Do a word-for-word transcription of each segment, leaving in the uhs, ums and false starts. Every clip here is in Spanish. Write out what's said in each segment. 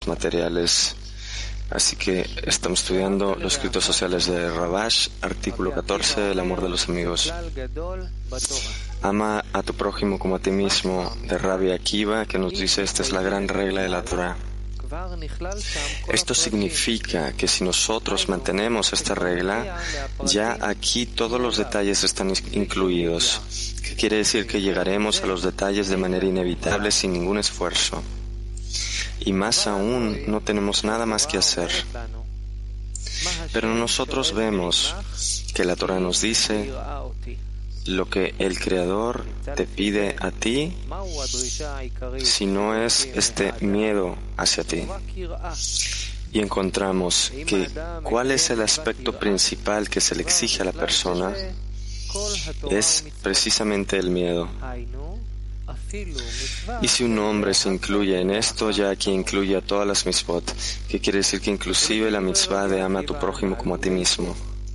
materiales. Así que estamos estudiando los escritos sociales de Rabash, artículo catorce, el amor de los amigos. Ama a tu prójimo como a ti mismo, de Rabbi Akiva, que nos dice esta es la gran regla de la Torah. Esto significa que si nosotros mantenemos esta regla, ya aquí todos los detalles están incluidos, que quiere decir que llegaremos a los detalles de manera inevitable sin ningún esfuerzo. Y más aún, no tenemos nada más que hacer. Pero nosotros vemos que la Torah nos dice lo que el Creador te pide a ti, si no es este miedo hacia ti. Y encontramos que cuál es el aspecto principal que se le exige a la persona, es precisamente el miedo. Y si un hombre se incluye en esto, ya aquí incluye a todas las mitzvot, que quiere decir que inclusive la mitzvah de ama a tu prójimo como a ti mismo.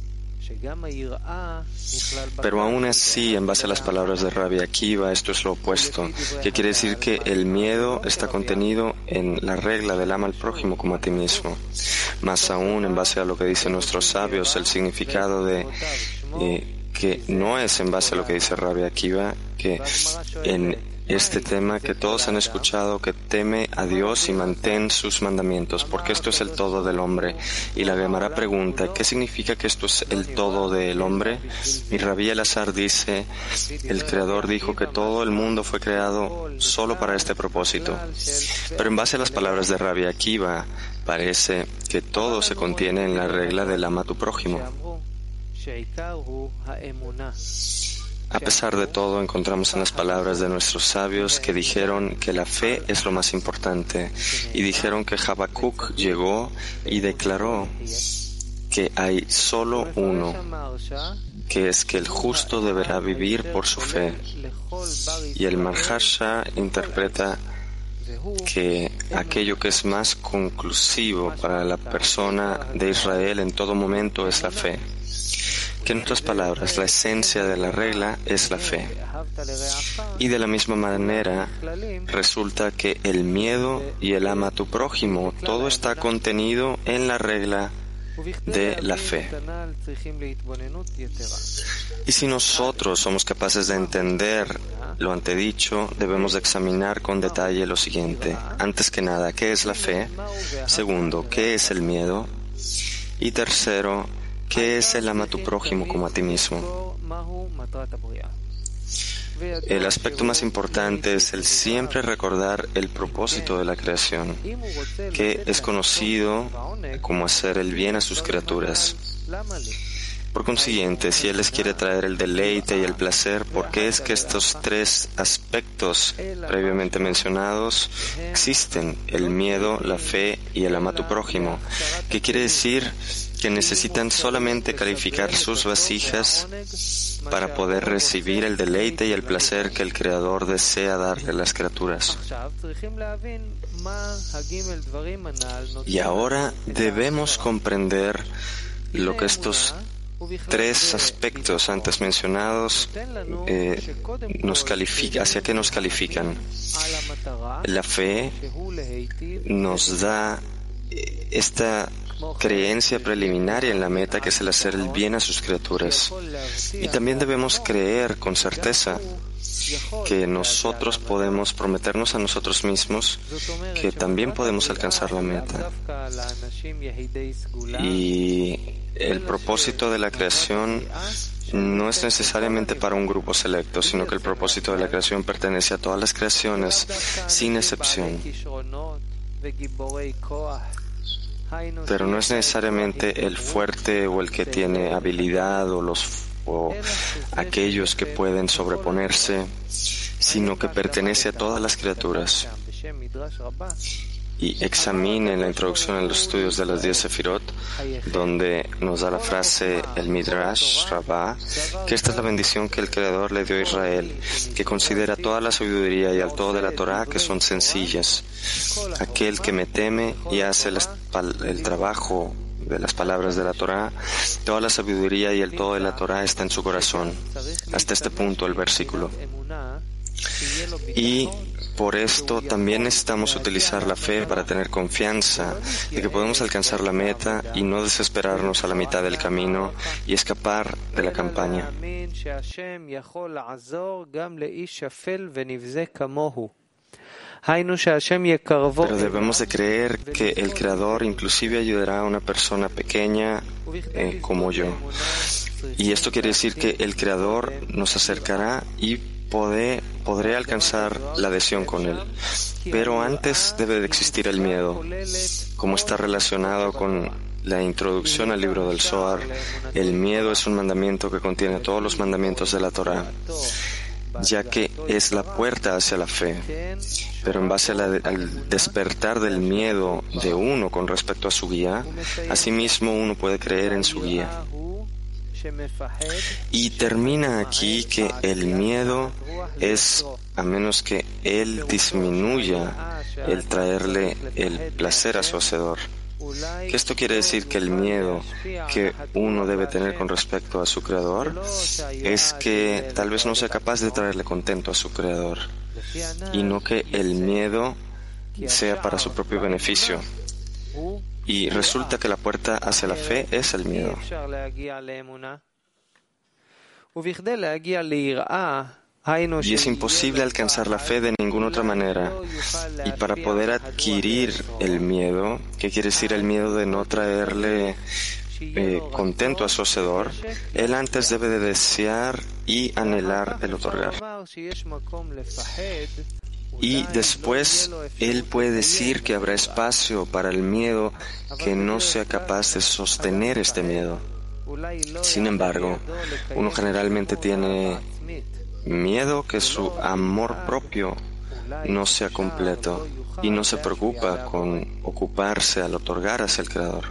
Pero aún así, en base a las palabras de Rabbi Akiva, esto es lo opuesto, que quiere decir que el miedo está contenido en la regla del ama al prójimo como a ti mismo. Más aún, en base a lo que dicen nuestros sabios, el significado de eh, que no es en base a lo que dice Rabbi Akiva, que en este tema que todos han escuchado, que teme a Dios y mantén sus mandamientos, porque esto es el todo del hombre. Y la Gemara pregunta, ¿qué significa que esto es el todo del hombre? Y Rabbi Elazar dice, el Creador dijo que todo el mundo fue creado solo para este propósito. Pero en base a las palabras de Rabbi Akiva, parece que todo se contiene en la regla del ama a tu prójimo. A pesar de todo, encontramos en las palabras de nuestros sabios que dijeron que la fe es lo más importante, y dijeron que Habacuc llegó y declaró que hay solo uno, que es que el justo deberá vivir por su fe. Y el Maharsha interpreta que aquello que es más conclusivo para la persona de Israel en todo momento es la fe. Que en otras palabras, la esencia de la regla es la fe. Y de la misma manera, resulta que el miedo y el ama a tu prójimo, todo está contenido en la regla de la fe. Y si nosotros somos capaces de entender lo antedicho, debemos de examinar con detalle lo siguiente. Antes que nada, ¿qué es la fe? Segundo, ¿qué es el miedo? Y tercero, ¿qué es el ama a tu prójimo como a ti mismo? El aspecto más importante es el siempre recordar el propósito de la creación, que es conocido como hacer el bien a sus criaturas. Por consiguiente, si Él les quiere traer el deleite y el placer, ¿por qué es que estos tres aspectos previamente mencionados existen? El miedo, la fe y el ama a tu prójimo. ¿Qué quiere decir? Que necesitan solamente calificar sus vasijas para poder recibir el deleite y el placer que el Creador desea darle a las criaturas. Y ahora debemos comprender lo que estos tres aspectos antes mencionados eh, nos califica, hacia qué nos califican. La fe nos da esta creencia preliminar en la meta, que es el hacer el bien a sus criaturas. Y también debemos creer con certeza que nosotros podemos prometernos a nosotros mismos que también podemos alcanzar la meta. Y el propósito de la creación no es necesariamente para un grupo selecto, sino que el propósito de la creación pertenece a todas las creaciones, sin excepción. Pero no es necesariamente el fuerte o el que tiene habilidad o los o aquellos que pueden sobreponerse, sino que pertenece a todas las criaturas. Y examinen la introducción a los estudios de las diez Sefirot, donde nos da la frase el Midrash Rabbah, que esta es la bendición que el Creador le dio a Israel, que considera toda la sabiduría y al todo de la Torah que son sencillas. Aquel que me teme y hace el, el trabajo de las palabras de la Torah, toda la sabiduría y el todo de la Torah está en su corazón. Hasta este punto el versículo. Y por esto también necesitamos utilizar la fe para tener confianza de que podemos alcanzar la meta y no desesperarnos a la mitad del camino y escapar de la campaña. Pero debemos de creer que el Creador inclusive ayudará a una persona pequeña eh, como yo. Y esto quiere decir que el Creador nos acercará y podré, podré alcanzar la adhesión con Él. Pero antes debe de existir el miedo, como está relacionado con la introducción al libro del Zohar. El miedo es un mandamiento que contiene todos los mandamientos de la Torá, ya que es la puerta hacia la fe. Pero en base a la, al despertar del miedo de uno con respecto a su guía, asimismo uno puede creer en su guía. Y termina aquí que el miedo es, a menos que él disminuya el traerle el placer a su hacedor. ¿Qué esto quiere decir? Que el miedo que uno debe tener con respecto a su Creador es que tal vez no sea capaz de traerle contento a su Creador, y no que el miedo sea para su propio beneficio. Y resulta que la puerta hacia la fe es el miedo. Y es imposible alcanzar la fe de ninguna otra manera. Y para poder adquirir el miedo, ¿qué quiere decir el miedo de no traerle eh, contento a su hacedor? Él antes debe de desear y anhelar el otorgar. Y después él puede decir que habrá espacio para el miedo que no sea capaz de sostener este miedo. Sin embargo, uno generalmente tiene miedo que su amor propio no sea completo y no se preocupa con ocuparse al otorgar hacia el Creador.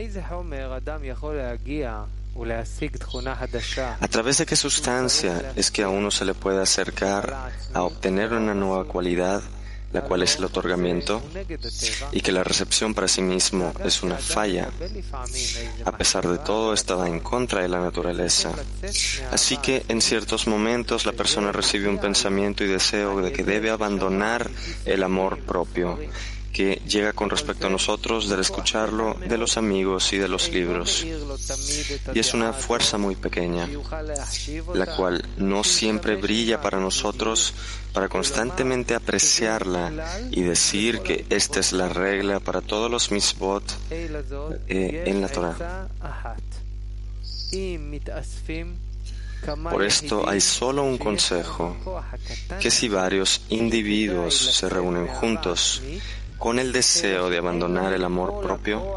¿A través de qué sustancia es que a uno se le puede acercar a obtener una nueva cualidad, la cual es el otorgamiento, y que la recepción para sí mismo es una falla? A pesar de todo, estaba en contra de la naturaleza. Así que en ciertos momentos la persona recibe un pensamiento y deseo de que debe abandonar el amor propio, que llega con respecto a nosotros del escucharlo de los amigos y de los libros. Y es una fuerza muy pequeña, la cual no siempre brilla para nosotros para constantemente apreciarla y decir que esta es la regla para todos los mitzvot eh, en la Torah. Por esto hay solo un consejo, que si varios individuos se reúnen juntos con el deseo de abandonar el amor propio,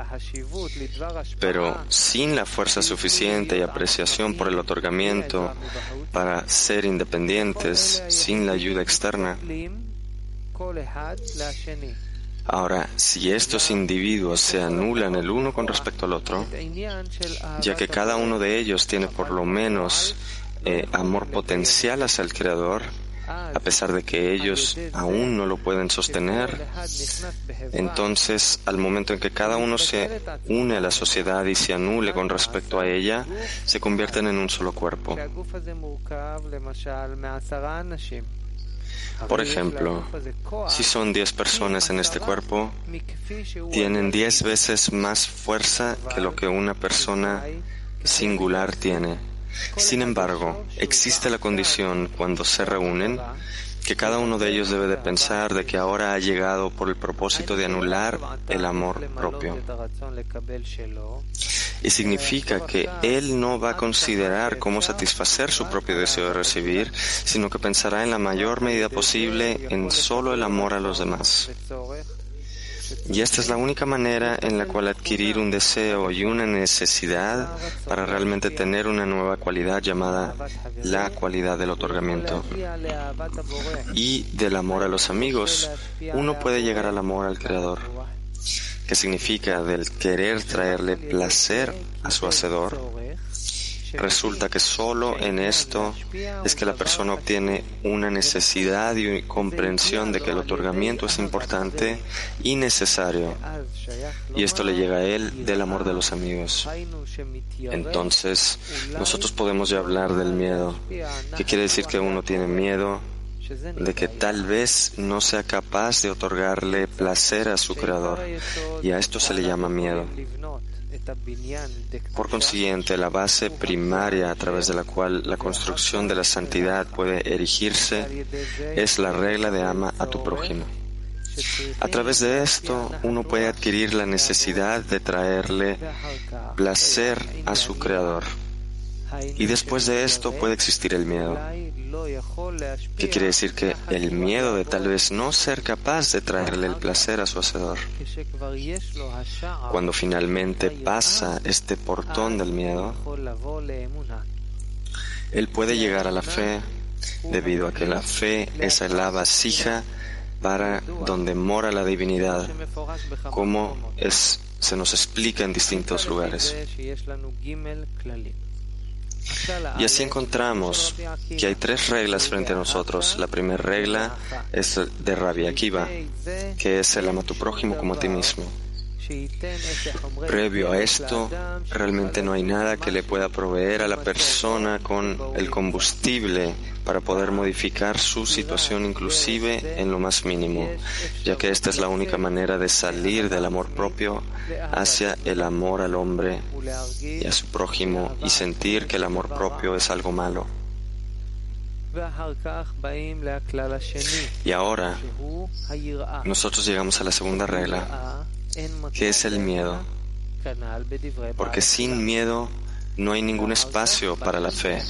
pero sin la fuerza suficiente y apreciación por el otorgamiento para ser independientes, sin la ayuda externa. Ahora, si estos individuos se anulan el uno con respecto al otro, ya que cada uno de ellos tiene por lo menos eh, amor potencial hacia el Creador, a pesar de que ellos aún no lo pueden sostener, entonces al momento en que cada uno se une a la sociedad y se anule con respecto a ella, se convierten en un solo cuerpo. Por ejemplo, si son diez personas en este cuerpo, tienen diez veces más fuerza que lo que una persona singular tiene. Sin embargo, existe la condición cuando se reúnen que cada uno de ellos debe de pensar de que ahora ha llegado por el propósito de anular el amor propio. Y significa que él no va a considerar cómo satisfacer su propio deseo de recibir, sino que pensará en la mayor medida posible en solo el amor a los demás. Y esta es la única manera en la cual adquirir un deseo y una necesidad para realmente tener una nueva cualidad llamada la cualidad del otorgamiento. Y del amor a los amigos, uno puede llegar al amor al Creador, que significa del querer traerle placer a su hacedor. Resulta que solo en esto es que la persona obtiene una necesidad y comprensión de que el otorgamiento es importante y necesario, y esto le llega a él del amor de los amigos. Entonces, nosotros podemos ya hablar del miedo, que quiere decir que uno tiene miedo de que tal vez no sea capaz de otorgarle placer a su Creador, y a esto se le llama miedo. Por consiguiente, la base primaria a través de la cual la construcción de la santidad puede erigirse es la regla de ama a tu prójimo. A través de esto, uno puede adquirir la necesidad de traerle placer a su Creador. Y después de esto puede existir el miedo. ¿Qué quiere decir? Que el miedo de tal vez no ser capaz de traerle el placer a su Hacedor. Cuando finalmente pasa este portón del miedo, él puede llegar a la fe, debido a que la fe es la vasija para donde mora la divinidad, como es, se nos explica en distintos lugares. Y así encontramos que hay tres reglas frente a nosotros. La primera regla es de Rabbi Akiva, que es el ama a tu prójimo como a ti mismo. Previo a esto, realmente no hay nada que le pueda proveer a la persona con el combustible para poder modificar su situación, inclusive en lo más mínimo, ya que esta es la única manera de salir del amor propio hacia el amor al hombre y a su prójimo, y sentir que el amor propio es algo malo. Y ahora, nosotros llegamos a la segunda regla, que es el miedo, porque sin miedo no hay ningún espacio para la fe.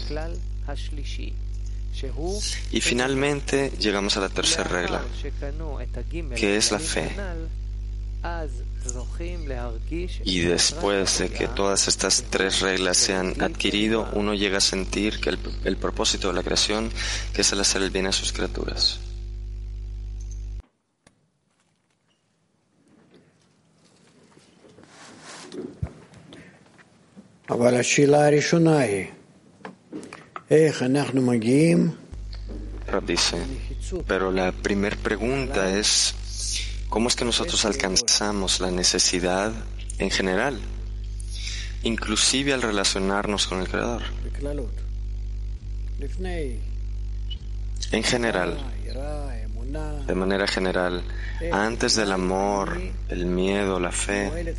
Y finalmente llegamos a la tercera regla, que es la fe. Y después de que todas estas tres reglas se han adquirido, uno llega a sentir que el, el propósito de la creación, que es el hacer el bien a sus criaturas. Rab dice, pero la primera pregunta es, ¿cómo es que nosotros alcanzamos la necesidad en general, inclusive al relacionarnos con el Creador? En general, de manera general, antes del amor, el miedo, la fe,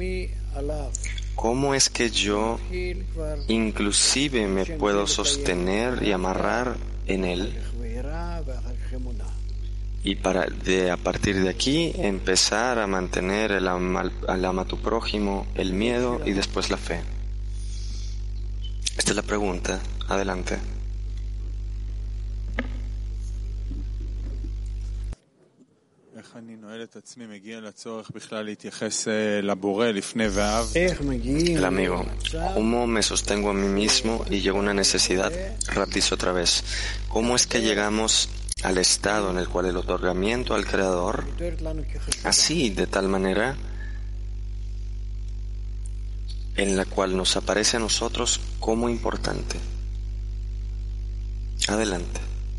¿cómo es que yo inclusive me puedo sostener y amarrar en él? Y para de, a partir de aquí empezar a mantener el ama, al ama a tu prójimo, el miedo y después la fe. Esta es la pregunta. Adelante. El amigo, ¿cómo me sostengo a mí mismo y llego a una necesidad? Rab dice otra vez, ¿cómo es que llegamos al estado en el cual el otorgamiento al Creador, así, de tal manera, en la cual nos aparece a nosotros como importante? Adelante.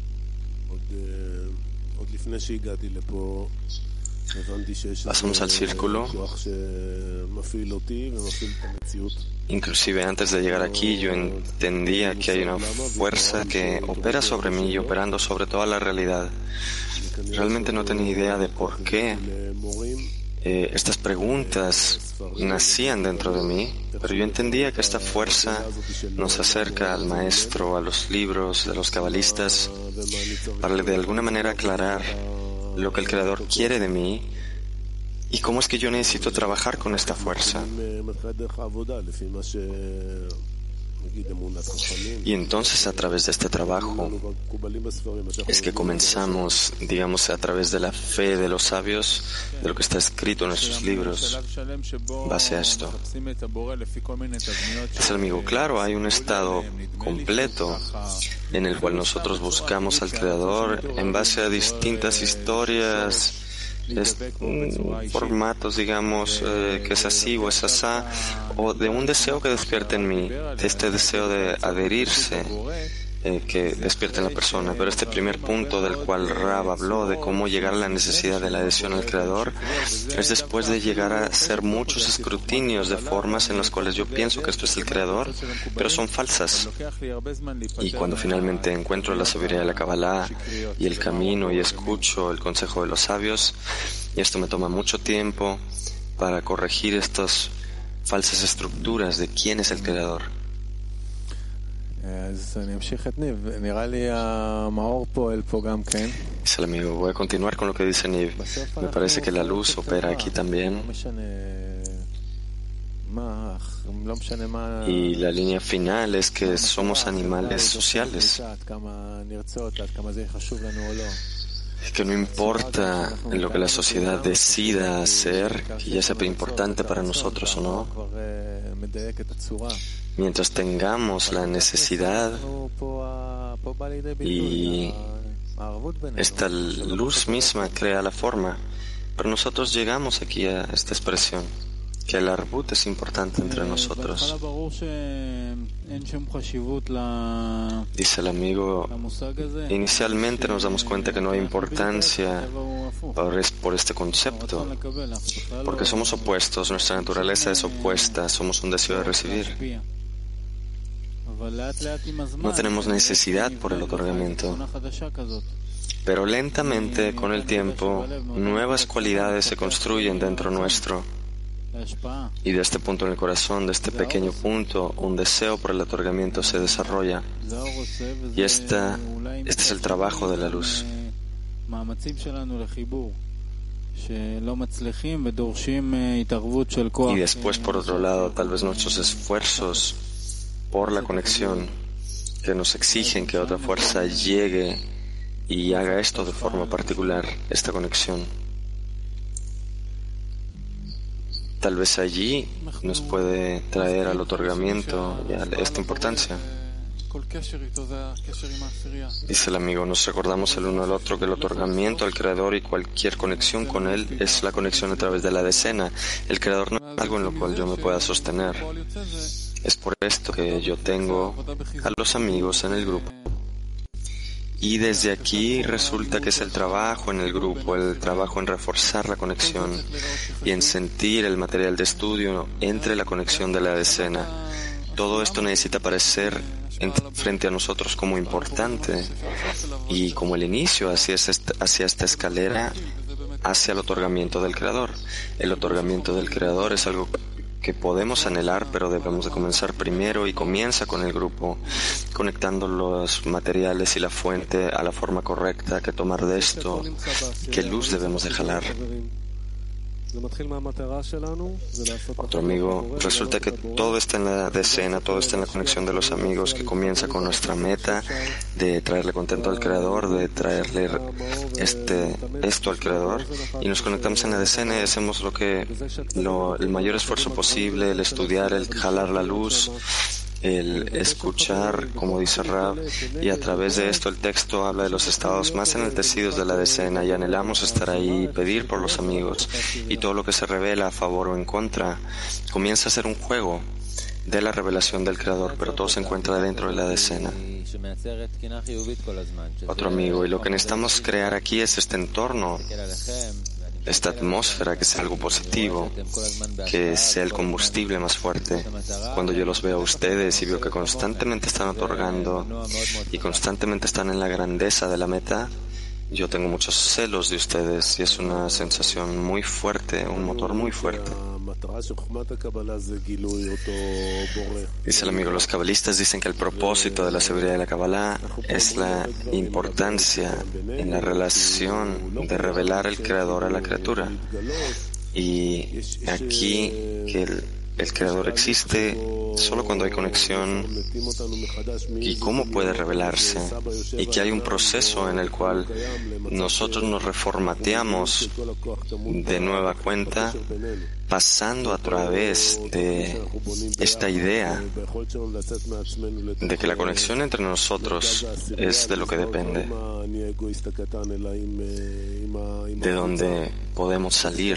Pasamos al círculo. Inclusive antes de llegar aquí yo entendía que hay una fuerza que opera sobre mí y operando sobre toda la realidad. Realmente no tenía idea de por qué eh, estas preguntas nacían dentro de mí, pero yo entendía que esta fuerza nos acerca al maestro, a los libros de los cabalistas, para de alguna manera aclarar lo que el Creador quiere de mí y cómo es que yo necesito trabajar con esta fuerza. Y entonces a través de este trabajo es que comenzamos, digamos, a través de la fe de los sabios, de lo que está escrito en nuestros libros, base a esto. Es el amigo, claro, hay un estado completo en el cual nosotros buscamos al Creador en base a distintas historias, Es, mm, formatos, digamos, eh, que es así o es asá, o de un deseo que despierte en mí, de este deseo de adherirse eh, que despierta en la persona. Pero este primer punto del cual Rab habló de cómo llegar a la necesidad de la adhesión al Creador es después de llegar a hacer muchos escrutinios de formas en las cuales yo pienso que esto es el Creador, pero son falsas. Y cuando finalmente encuentro la sabiduría de la Kabbalah y el camino y escucho el consejo de los sabios, y esto me toma mucho tiempo para corregir estas falsas estructuras de quién es el Creador. Dice el amigo, voy a continuar con lo que dice Niv. Me parece que la luz opera aquí también. Y la línea final es que somos animales sociales. Que no importa lo que la sociedad decida hacer, que ya sea importante para nosotros o no, mientras tengamos la necesidad y esta luz misma crea la forma, pero nosotros llegamos aquí a esta expresión, que el arbut es importante entre nosotros. Dice el amigo, inicialmente nos damos cuenta que no hay importancia por este concepto, porque somos opuestos, nuestra naturaleza es opuesta, somos un deseo de recibir. No tenemos necesidad por el otorgamiento. Pero lentamente, con el tiempo, nuevas cualidades se construyen dentro nuestro. Y de este punto en el corazón, de este pequeño punto, un deseo por el otorgamiento se desarrolla. Y esta, este es el trabajo de la luz. Y después, por otro lado, tal vez nuestros esfuerzos por la conexión, que nos exigen que otra fuerza llegue y haga esto de forma particular, esta conexión. Tal vez allí nos puede traer al otorgamiento y a esta importancia. Dice el amigo, nos recordamos el uno al otro que el otorgamiento al Creador y cualquier conexión con Él es la conexión a través de la decena. El Creador no es algo en lo cual yo me pueda sostener. Es por esto que yo tengo a los amigos en el grupo. Y desde aquí resulta que es el trabajo en el grupo, el trabajo en reforzar la conexión y en sentir el material de estudio entre la conexión de la decena. Todo esto necesita aparecer frente a nosotros como importante y como el inicio hacia esta, hacia esta escalera, hacia el otorgamiento del Creador. El otorgamiento del Creador es algo que podemos anhelar, pero debemos de comenzar primero y comienza con el grupo, conectando los materiales y la fuente a la forma correcta, que tomar de esto, qué luz debemos de jalar. Otro amigo, resulta que todo está en la decena, todo está en la conexión de los amigos, que comienza con nuestra meta de traerle contento al Creador, de traerle este, esto al Creador, y nos conectamos en la decena y hacemos lo que, lo, el mayor esfuerzo posible, el estudiar, el jalar la luz, el escuchar, como dice Rab, y a través de esto el texto habla de los estados más enaltecidos de la decena, y anhelamos estar ahí, pedir por los amigos, y todo lo que se revela a favor o en contra comienza a ser un juego de la revelación del Creador, pero todo se encuentra dentro de la decena. Otro amigo, y lo que necesitamos crear aquí es este entorno, esta atmósfera, que sea algo positivo, que sea el combustible más fuerte. Cuando yo los veo a ustedes y veo que constantemente están otorgando y constantemente están en la grandeza de la meta, yo tengo muchos celos de ustedes y es una sensación muy fuerte, un motor muy fuerte. Dice el amigo, los cabalistas dicen que el propósito de la sabiduría de la Kabbalah es la importancia en la relación de revelar el Creador a la criatura. Y aquí que el, el Creador existe solo cuando hay conexión, y cómo puede revelarse, y que hay un proceso en el cual nosotros nos reformateamos de nueva cuenta, pasando a través de esta idea de que la conexión entre nosotros es de lo que depende, de donde podemos salir.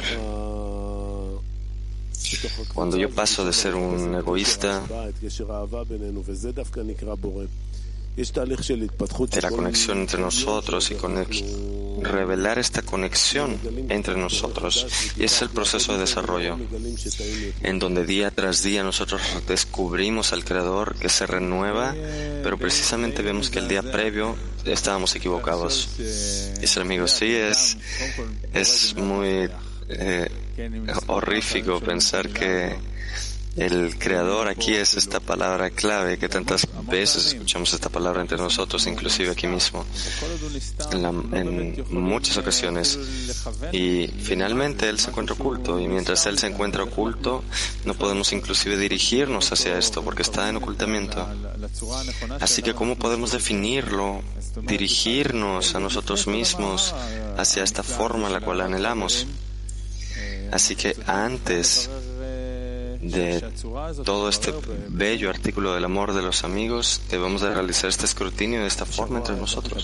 Cuando yo paso de ser un egoísta de la conexión entre nosotros y conex- revelar esta conexión entre nosotros. Y es el proceso de desarrollo, en donde día tras día nosotros descubrimos al Creador que se renueva, pero precisamente vemos que el día previo estábamos equivocados. Dice el amigo, sí, es, es muy eh, horrífico pensar que el Creador aquí es esta palabra clave, que tantas veces escuchamos esta palabra entre nosotros, inclusive aquí mismo, en, la, en muchas ocasiones. Y finalmente Él se encuentra oculto, y mientras Él se encuentra oculto, no podemos inclusive dirigirnos hacia esto, porque está en ocultamiento. Así que, ¿cómo podemos definirlo, dirigirnos a nosotros mismos hacia esta forma a la cual anhelamos? Así que antes de todo este bello artículo del amor de los amigos, debemos de realizar este escrutinio de esta forma entre nosotros.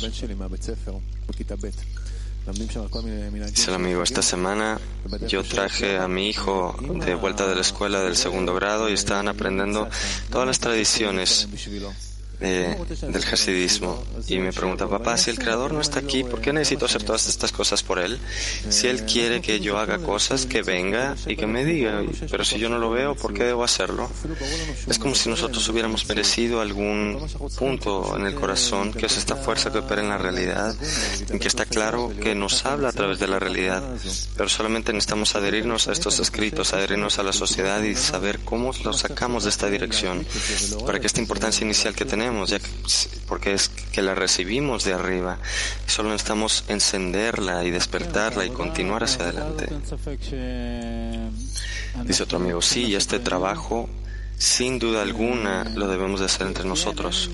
Dice el amigo, esta semana yo traje a mi hijo de vuelta de la escuela del segundo grado y estaban aprendiendo todas las tradiciones Eh, del hasidismo, y me pregunta, papá, si el Creador no está aquí, ¿por qué necesito hacer todas estas cosas por Él? Si Él quiere que yo haga cosas, que venga y que me diga, pero si yo no lo veo, ¿por qué debo hacerlo? Es como si nosotros hubiéramos merecido algún punto en el corazón, que es esta fuerza que opera en la realidad, en que está claro que nos habla a través de la realidad, pero solamente necesitamos adherirnos a estos escritos, adherirnos a la sociedad y saber cómo lo sacamos de esta dirección, para que esta importancia inicial que tenemos, ya que, porque es que la recibimos de arriba, solo necesitamos encenderla y despertarla y continuar hacia adelante. Dice otro amigo, sí, este trabajo sin duda alguna lo debemos de hacer entre nosotros,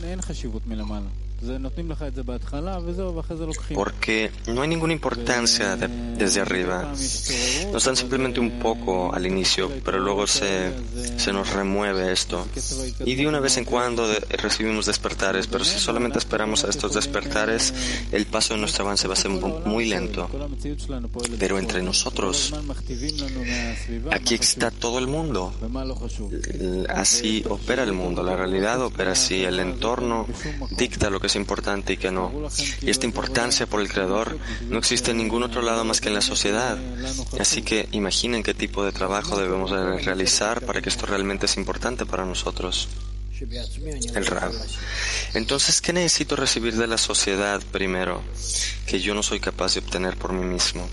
porque no hay ninguna importancia de, desde arriba. Nos dan simplemente un poco al inicio, pero luego se, se nos remueve esto. Y de una vez en cuando de, recibimos despertares, pero si solamente esperamos a estos despertares, el paso de nuestro avance va a ser muy lento. Pero entre nosotros, aquí está todo el mundo. Así opera el mundo, la realidad opera así, el entorno dicta lo que es importante y que no. Y esta importancia por el Creador no existe en ningún otro lado más que en la sociedad. Así que imaginen qué tipo de trabajo debemos de realizar para que esto realmente es importante para nosotros. El Rab. Entonces, ¿qué necesito recibir de la sociedad primero, que yo no soy capaz de obtener por mí mismo?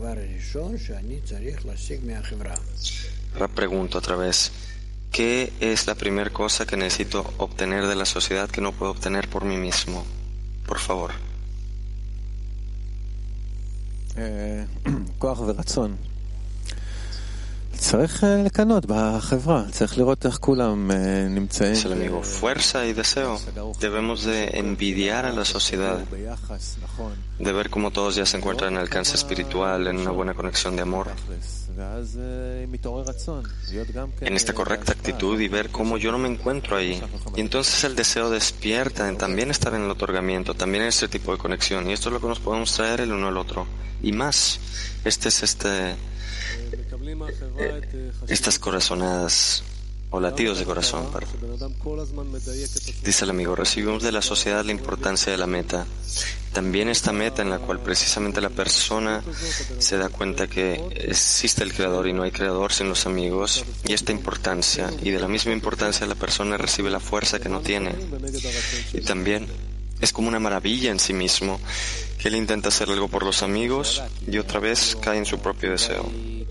Rab pregunto otra vez. ¿Qué es la primera cosa que necesito obtener de la sociedad que no puedo obtener por mí mismo? Por favor. Es el amigo, fuerza y deseo. Debemos de envidiar a la sociedad, de ver cómo todos ya se encuentran en alcance espiritual, en una buena conexión de amor, en esta correcta actitud, y ver cómo yo no me encuentro ahí. Y entonces el deseo despierta en también estar en el otorgamiento, también en este tipo de conexión. Y esto es lo que nos podemos traer el uno al otro. Y más, este es este... Eh, estas corazonadas o latidos de corazón. Perdón. Dice el amigo, recibimos de la sociedad la importancia de la meta. También esta meta en la cual precisamente la persona se da cuenta que existe el Creador y no hay Creador sin los amigos, y esta importancia, y de la misma importancia la persona recibe la fuerza que no tiene. Y también es como una maravilla en sí mismo, que él intenta hacer algo por los amigos y otra vez cae en su propio deseo.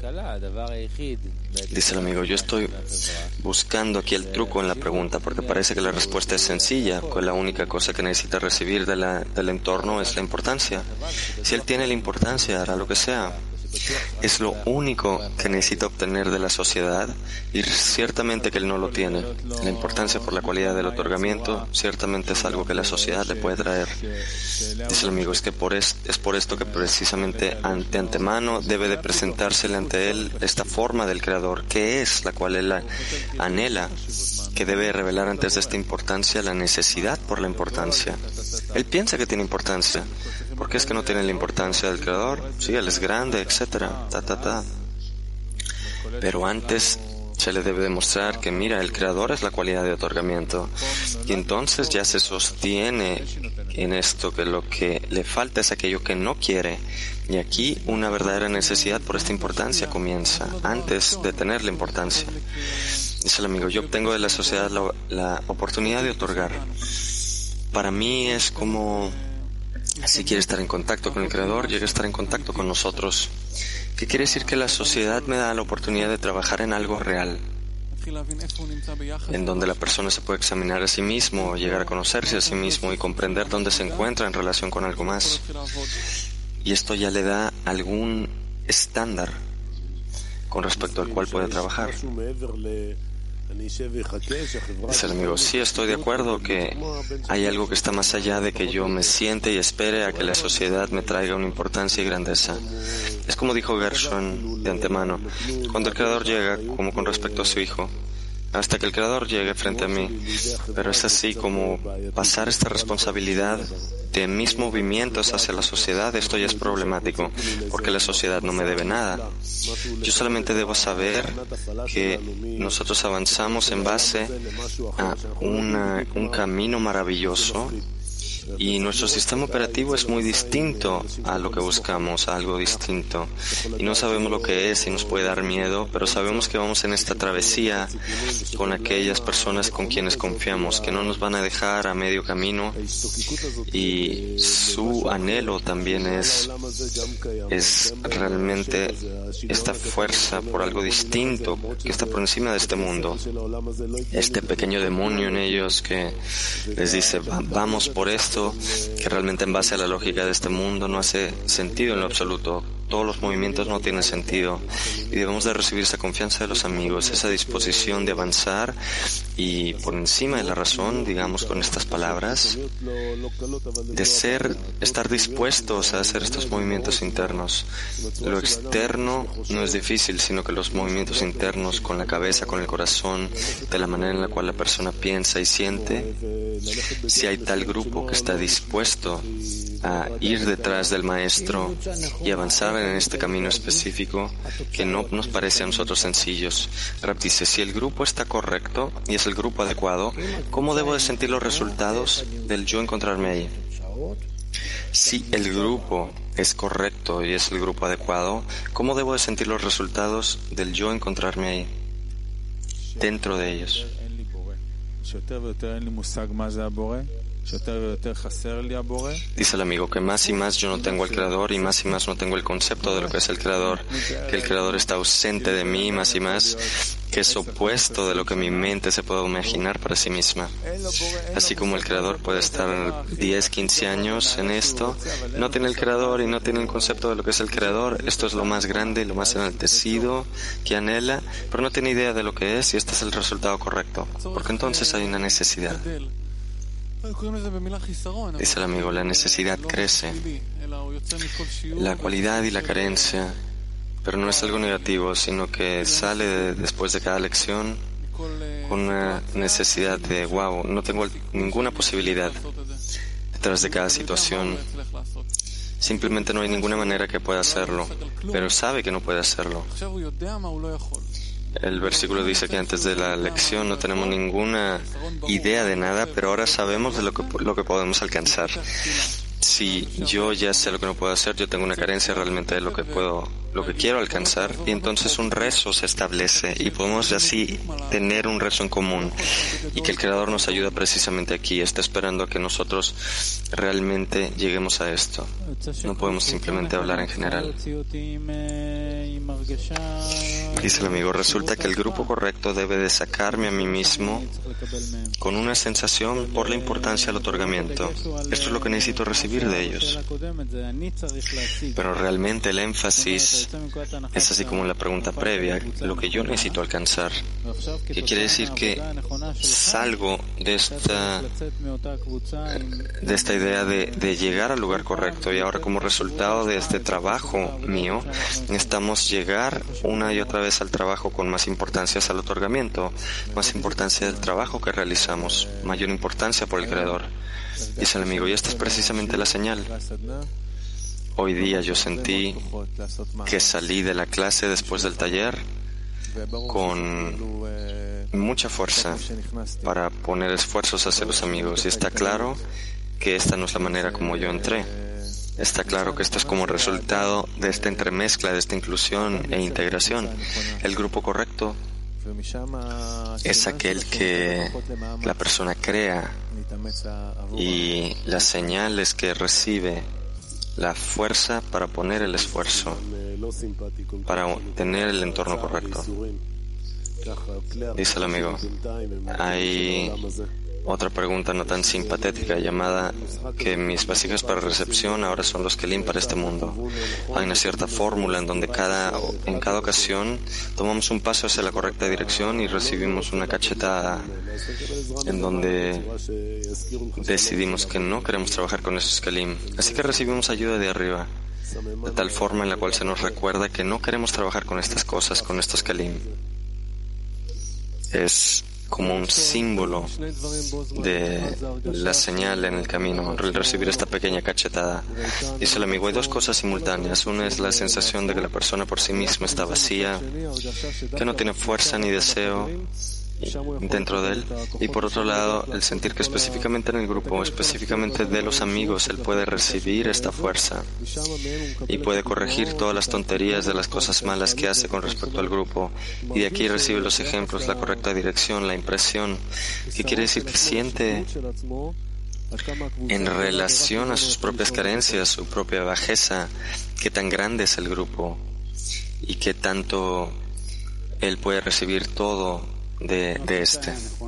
Dice el amigo, yo estoy buscando aquí el truco en la pregunta, porque parece que la respuesta es sencilla, que la única cosa que necesita recibir de la, del entorno es la importancia. Si él tiene la importancia, hará lo que sea. Es lo único que necesita obtener de la sociedad, y ciertamente que él no lo tiene. La importancia por la cualidad del otorgamiento ciertamente es algo que la sociedad le puede traer. Dice el amigo, es que por es, es por esto que precisamente ante antemano debe de presentársele ante él esta forma del Creador, que es la cual él anhela, que debe revelar antes de esta importancia la necesidad por la importancia. Él piensa que tiene importancia. ¿Por qué es que no tiene la importancia del Creador? Sí, él es grande, etcétera, ta, ta, ta. Pero antes Se le debe demostrar que, mira, el Creador es la cualidad de otorgamiento. Y entonces ya se sostiene en esto que lo que le falta es aquello que no quiere. Y aquí una verdadera necesidad por esta importancia comienza, antes de tener la importancia. Dice el amigo, yo obtengo de la sociedad la, la oportunidad de otorgar. Para mí es como, si quiere estar en contacto con el Creador, llega a estar en contacto con nosotros. ¿Qué quiere decir? Que la sociedad me da la oportunidad de trabajar en algo real, en donde la persona se puede examinar a sí mismo, llegar a conocerse a sí mismo y comprender dónde se encuentra en relación con algo más. Y esto ya le da algún estándar con respecto al cual puede trabajar. Dice el amigo, sí, estoy de acuerdo que hay algo que está más allá de que yo me siente y espere a que la sociedad me traiga una importancia y grandeza. Es como dijo Gershon de antemano, cuando el Creador llega, como con respecto a su hijo, hasta que el Creador llegue frente a mí. Pero es así como pasar esta responsabilidad de mis movimientos hacia la sociedad, esto ya es problemático, porque la sociedad no me debe nada. Yo solamente debo saber que nosotros avanzamos en base a una, un camino maravilloso, y nuestro sistema operativo es muy distinto a lo que buscamos, a algo distinto. Y no sabemos lo que es y nos puede dar miedo, pero sabemos que vamos en esta travesía con aquellas personas con quienes confiamos, que no nos van a dejar a medio camino, y su anhelo también es, es realmente esta fuerza por algo distinto que está por encima de este mundo. Este pequeño demonio en ellos que les dice, vamos por esto, que realmente en base a la lógica de este mundo no hace sentido en lo absoluto. Todos los movimientos no tienen sentido y debemos de recibir esa confianza de los amigos, esa disposición de avanzar y por encima de la razón, digamos con estas palabras, de ser, estar dispuestos a hacer estos movimientos internos. Lo externo no es difícil, sino que los movimientos internos con la cabeza, con el corazón, de la manera en la cual la persona piensa y siente, si hay tal grupo que está dispuesto a ir detrás del Maestro y avanzar en este camino específico que no nos parece a nosotros sencillos. Rab dice, si el grupo está correcto y es el grupo adecuado, ¿cómo debo de sentir los resultados del yo encontrarme ahí? Si el grupo es correcto y es el grupo adecuado, ¿cómo debo de sentir los resultados del yo encontrarme ahí, dentro de ellos? Dice el amigo que más y más yo no tengo al Creador y más y más no tengo el concepto de lo que es el Creador, que el Creador está ausente de mí más y más, que es opuesto de lo que mi mente se puede imaginar para sí misma. Así como el Creador puede estar diez, quince años en esto, no tiene el Creador y no tiene el concepto de lo que es el Creador, esto es lo más grande, lo más enaltecido que anhela, pero no tiene idea de lo que es y este es el resultado correcto, porque entonces hay una necesidad. Dice el amigo, la necesidad crece, la cualidad y la carencia, pero no es algo negativo, sino que sale de, después de cada lección con una necesidad de, wow, no tengo ninguna posibilidad detrás de cada situación. Simplemente no hay ninguna manera que pueda hacerlo, pero sabe que no puede hacerlo. El versículo dice que antes de la lección no tenemos ninguna idea de nada, pero ahora sabemos de lo que, lo que podemos alcanzar. Si yo ya sé lo que no puedo hacer, yo tengo una carencia realmente de lo que puedo, lo que quiero alcanzar, y entonces un rezo se establece y podemos así tener un rezo en común y que el Creador nos ayuda precisamente aquí, está esperando a que nosotros realmente lleguemos a esto. No podemos simplemente hablar en general. Dice el amigo, resulta que el grupo correcto debe de sacarme a mí mismo con una sensación por la importancia del otorgamiento. Esto es lo que necesito recibir de ellos. Pero realmente el énfasis es así como la pregunta previa, lo que yo necesito alcanzar. ¿Qué quiere decir? Que salgo de esta, de esta idea de, de llegar al lugar correcto, y ahora como resultado de este trabajo mío, necesitamos llegar una y otra vez al trabajo con más importancia al otorgamiento, más importancia del trabajo que realizamos, mayor importancia por el Creador. Dice el amigo, y esta es precisamente la señal. Hoy día yo sentí que salí de la clase después del taller con mucha fuerza para poner esfuerzos hacia los amigos. Y está claro que esta no es la manera como yo entré. Está claro que esto es como resultado de esta entremezcla, de esta inclusión e integración. El grupo correcto es aquel que la persona crea y la señal es que recibe la fuerza para poner el esfuerzo, para tener el entorno correcto. Dice el amigo, hay otra pregunta no tan simpatética llamada que mis vasijas para recepción ahora son los kelim para este mundo. Hay una cierta fórmula en donde cada, en cada ocasión tomamos un paso hacia la correcta dirección y recibimos una cachetada en donde decidimos que no queremos trabajar con esos kelim. Así que recibimos ayuda de arriba, de tal forma en la cual se nos recuerda que no queremos trabajar con estas cosas, con estos kelim. Es como un símbolo de la señal en el camino, el recibir esta pequeña cachetada. Dice el amigo, hay dos cosas simultáneas. Una es la sensación de que la persona por sí misma está vacía, que no tiene fuerza ni deseo dentro de él, y por otro lado el sentir que específicamente en el grupo, específicamente de los amigos, él puede recibir esta fuerza y puede corregir todas las tonterías de las cosas malas que hace con respecto al grupo, y de aquí recibe los ejemplos, la correcta dirección, la impresión, que quiere decir que siente en relación a sus propias carencias, su propia bajeza, qué tan grande es el grupo y qué tanto él puede recibir todo de, de este.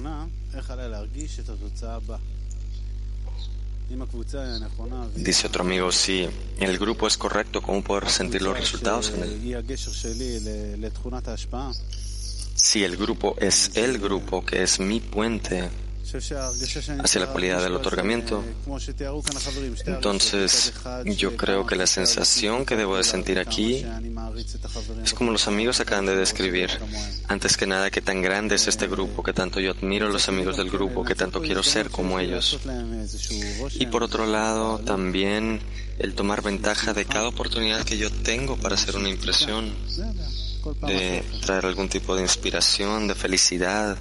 Dice otro amigo, si el grupo es correcto, ¿cómo puedo sentir los resultados en él? Si el grupo es el grupo, que es mi puente hacia la cualidad del otorgamiento, entonces yo creo que la sensación que debo de sentir aquí es como los amigos acaban de describir. Antes que nada, qué tan grande es este grupo, qué tanto yo admiro a los amigos del grupo, qué tanto quiero ser como ellos. Y por otro lado, también el tomar ventaja de cada oportunidad que yo tengo para hacer una impresión, de traer algún tipo de inspiración, de felicidad.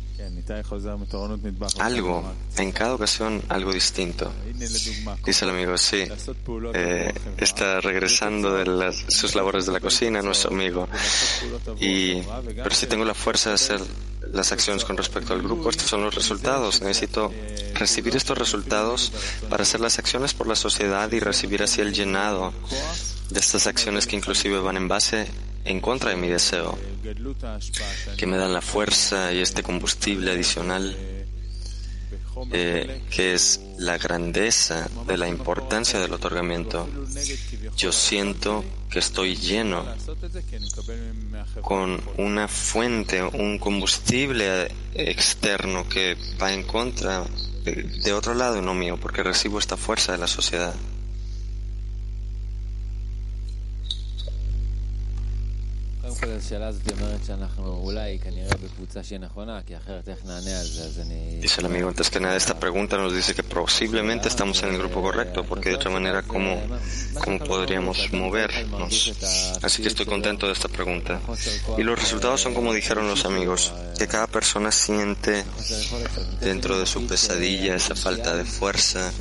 Algo, en cada ocasión algo distinto. Dice el amigo, sí, eh, está regresando de las, sus labores de la cocina, nuestro amigo, y, pero si tengo la fuerza de hacer las acciones con respecto al grupo, estos son los resultados. Necesito recibir estos resultados para hacer las acciones por la sociedad y recibir así el llenado de estas acciones que inclusive van en base en contra de mi deseo, que me dan la fuerza y este combustible adicional, eh, que es la grandeza de la importancia del otorgamiento. Yo siento que estoy lleno con una fuente, un combustible externo que va en contra de, de otro lado y no mío, porque recibo esta fuerza de la sociedad. Dice el amigo, antes que nada, esta pregunta nos dice que posiblemente estamos en el grupo correcto, porque de otra manera, ¿cómo, cómo podríamos movernos? Así que estoy contento de esta pregunta. Y los resultados son como dijeron los amigos, que cada persona siente dentro de su pesadilla esa falta de fuerza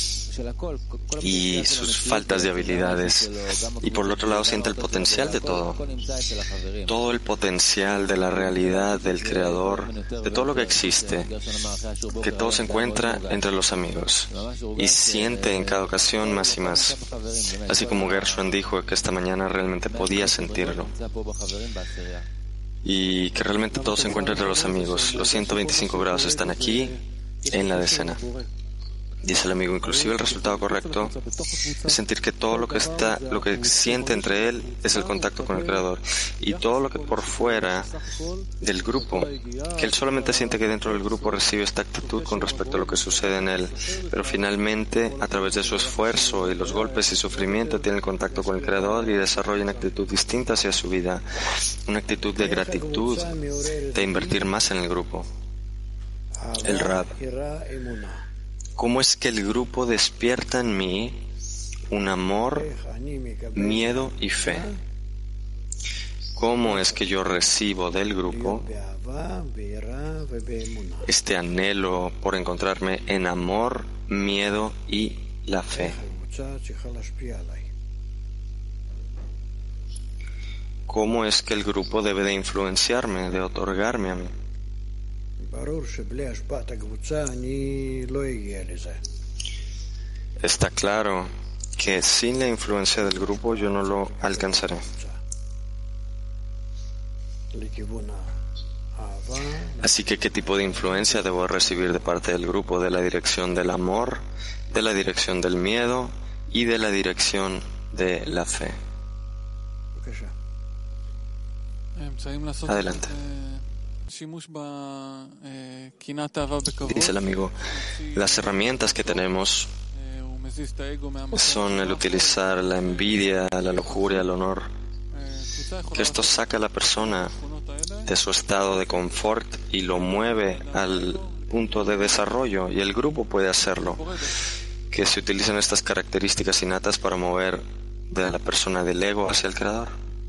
y sus faltas de habilidades, y por el otro lado siente el potencial de todo, todo el potencial de la realidad del Creador, de todo lo que existe, que todo se encuentra entre los amigos, y siente en cada ocasión más y más, así como Gershon dijo que esta mañana realmente podía sentirlo, y que realmente todo se encuentra entre los amigos. Los ciento veinticinco grados están aquí en la decena. Dice el amigo, inclusive el resultado correcto es sentir que todo lo que está, lo que siente entre él es el contacto con el Creador, y todo lo que por fuera del grupo, que él solamente siente que dentro del grupo recibe esta actitud con respecto a lo que sucede en él, pero finalmente a través de su esfuerzo y los golpes y sufrimiento tiene el contacto con el Creador y desarrolla una actitud distinta hacia su vida, una actitud de gratitud, de invertir más en el grupo. El Rab, ¿cómo es que el grupo despierta en mí un amor, miedo y fe? cómo es que yo recibo del grupo este anhelo por encontrarme en amor, miedo y la fe. ¿Cómo es que el grupo debe de influenciarme, de otorgarme a mí? Está claro que sin la influencia del grupo yo no lo alcanzaré. Así que, ¿qué tipo de influencia debo recibir de parte del grupo? De la dirección del amor, de la dirección del miedo y de la dirección de la fe. Adelante. Dice el amigo, las herramientas que tenemos son el utilizar la envidia, la lujuria, el honor, que esto saca a la persona de su estado de confort y lo mueve al punto de desarrollo, y el grupo puede hacerlo, que se utilizan estas características innatas para mover de la persona del ego hacia el creador.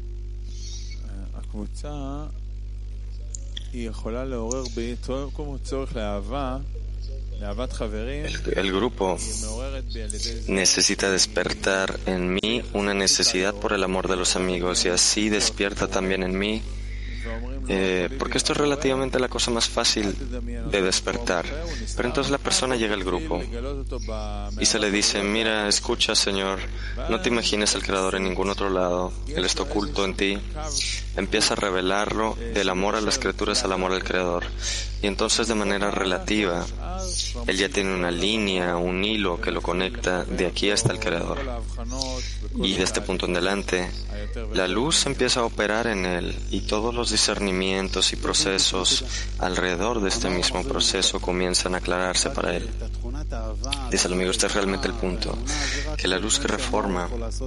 El, el grupo necesita despertar en mí una necesidad por el amor de los amigos, y así despierta también en mí, eh, porque esto es relativamente la cosa más fácil de despertar. Pero entonces la persona llega al grupo y se le dice: mira, escucha, Señor, no te imagines el Creador en ningún otro lado, Él está oculto en ti. Empieza a revelarlo del amor a las criaturas al amor al Creador, y entonces de manera relativa Él ya tiene una línea, un hilo que lo conecta de aquí hasta el Creador, y de este punto en adelante la luz empieza a operar en él, y todos los discernimientos y procesos alrededor de este mismo proceso comienzan a aclararse para él. Dice el amigo, este es realmente el punto, que la luz que reforma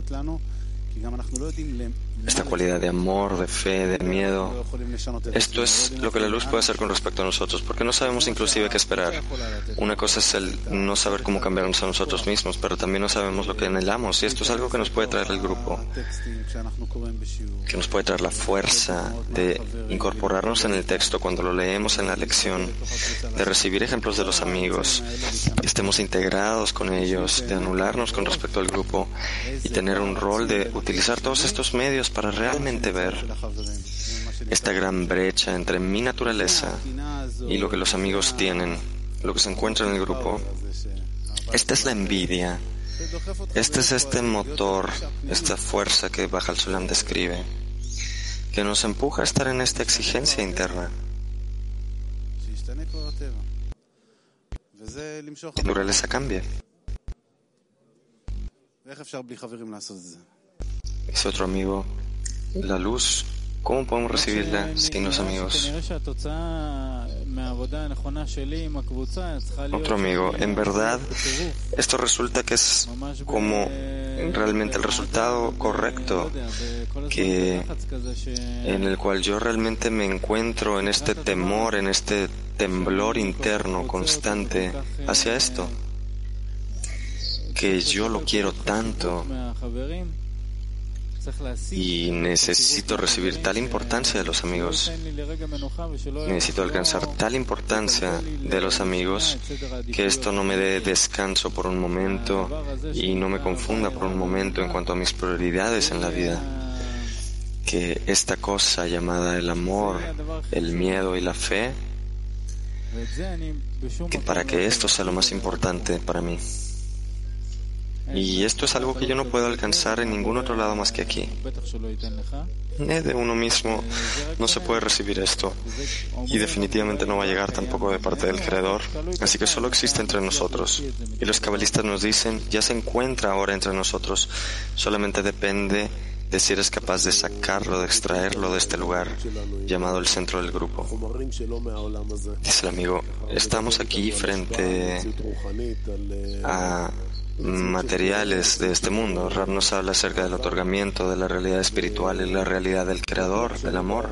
esta cualidad de amor, de fe, de miedo, esto es lo que la luz puede hacer con respecto a nosotros, porque no sabemos inclusive qué esperar. Una cosa es el no saber cómo cambiarnos a nosotros mismos, pero también no sabemos lo que anhelamos, y esto es algo que nos puede traer el grupo, que nos puede traer la fuerza de incorporarnos en el texto cuando lo leemos en la lección, de recibir ejemplos de los amigos, que estemos integrados con ellos, de anularnos con respecto al grupo y tener un rol de utilizar todos estos medios para realmente ver esta gran brecha entre mi naturaleza y lo que los amigos tienen, lo que se encuentra en el grupo. Esta es la envidia, este es este motor, esta fuerza que Bajal Sulam describe, que nos empuja a estar en esta exigencia interna. La naturaleza cambia. Dice otro amigo, la luz, ¿cómo podemos recibirla sin los amigos? Otro amigo, en verdad, esto resulta que es como realmente el resultado correcto, que en el cual yo realmente me encuentro en este temor, en este temblor interno constante hacia esto, que yo lo quiero tanto y necesito recibir tal importancia de los amigos, necesito alcanzar tal importancia de los amigos, que esto no me dé descanso por un momento y no me confunda por un momento en cuanto a mis prioridades en la vida, que esta cosa llamada el amor, el miedo y la fe, que para que esto sea lo más importante para mí. Y esto es algo que yo no puedo alcanzar en ningún otro lado más que aquí. De uno mismo no se puede recibir esto, y definitivamente no va a llegar tampoco de parte del Creador, así que solo existe entre nosotros. Y los cabalistas nos dicen, ya se encuentra ahora entre nosotros, solamente depende de si eres capaz de sacarlo, de extraerlo de este lugar llamado el centro del grupo. Dice el amigo, estamos aquí frente a materiales de este mundo. Rab nos habla acerca del otorgamiento de la realidad espiritual y la realidad del Creador, del amor.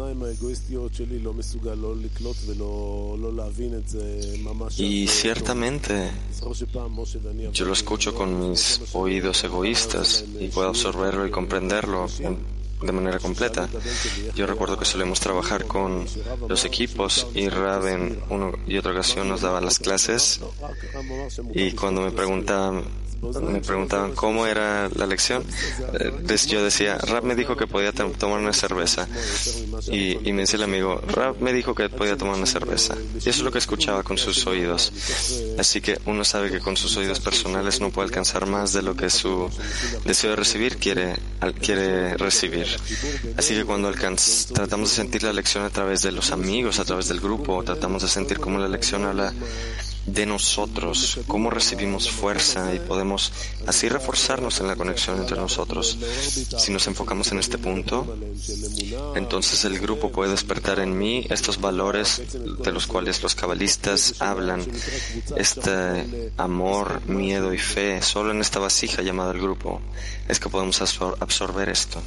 Y ciertamente yo lo escucho con mis oídos egoístas y puedo absorberlo y comprenderlo en de manera completa. Yo recuerdo que solemos trabajar con los equipos y Rab en una y otra ocasión nos daba las clases, y cuando me preguntaban me preguntaban cómo era la lección, eh, yo decía, Rab me dijo que podía tomar una cerveza, y, y me decía el amigo, Rab me dijo que podía tomar una cerveza, y eso es lo que escuchaba con sus oídos. Así que uno sabe que con sus oídos personales no puede alcanzar más de lo que su deseo de recibir quiere, quiere recibir. Así que cuando alcanz, tratamos de sentir la lección a través de los amigos, a través del grupo, tratamos de sentir cómo la lección habla de nosotros, cómo recibimos fuerza y podemos así reforzarnos en la conexión entre nosotros. Si nos enfocamos en este punto, entonces el grupo puede despertar en mí estos valores de los cuales los cabalistas hablan, este amor, miedo y fe. Solo en esta vasija llamada el grupo es que podemos absor- absorber esto.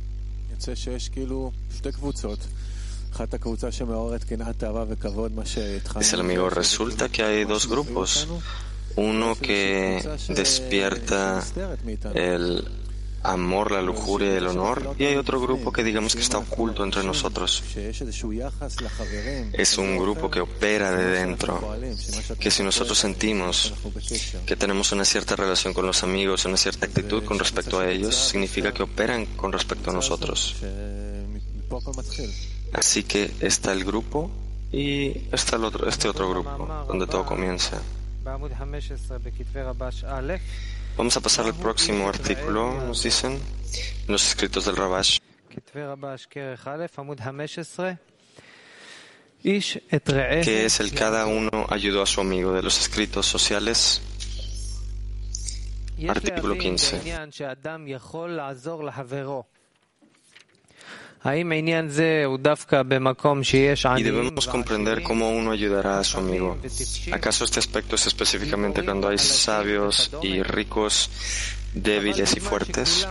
Dice el amigo, resulta que hay dos grupos, uno que despierta el amor, la lujuria y el honor, y hay otro grupo que digamos que está oculto entre nosotros. Es un grupo que opera de dentro, que si nosotros sentimos que tenemos una cierta relación con los amigos, una cierta actitud con respecto a ellos, significa que operan con respecto a nosotros. Así que está el grupo y está el otro, este otro grupo, donde todo comienza. Vamos a pasar al próximo artículo, nos dicen, en los escritos del Rabash. Que es el cada uno ayudó a su amigo, de los escritos sociales. Artículo quince. Y debemos comprender cómo uno ayudará a su amigo. ¿Acaso este aspecto es específicamente cuando hay sabios y ricos, débiles y fuertes?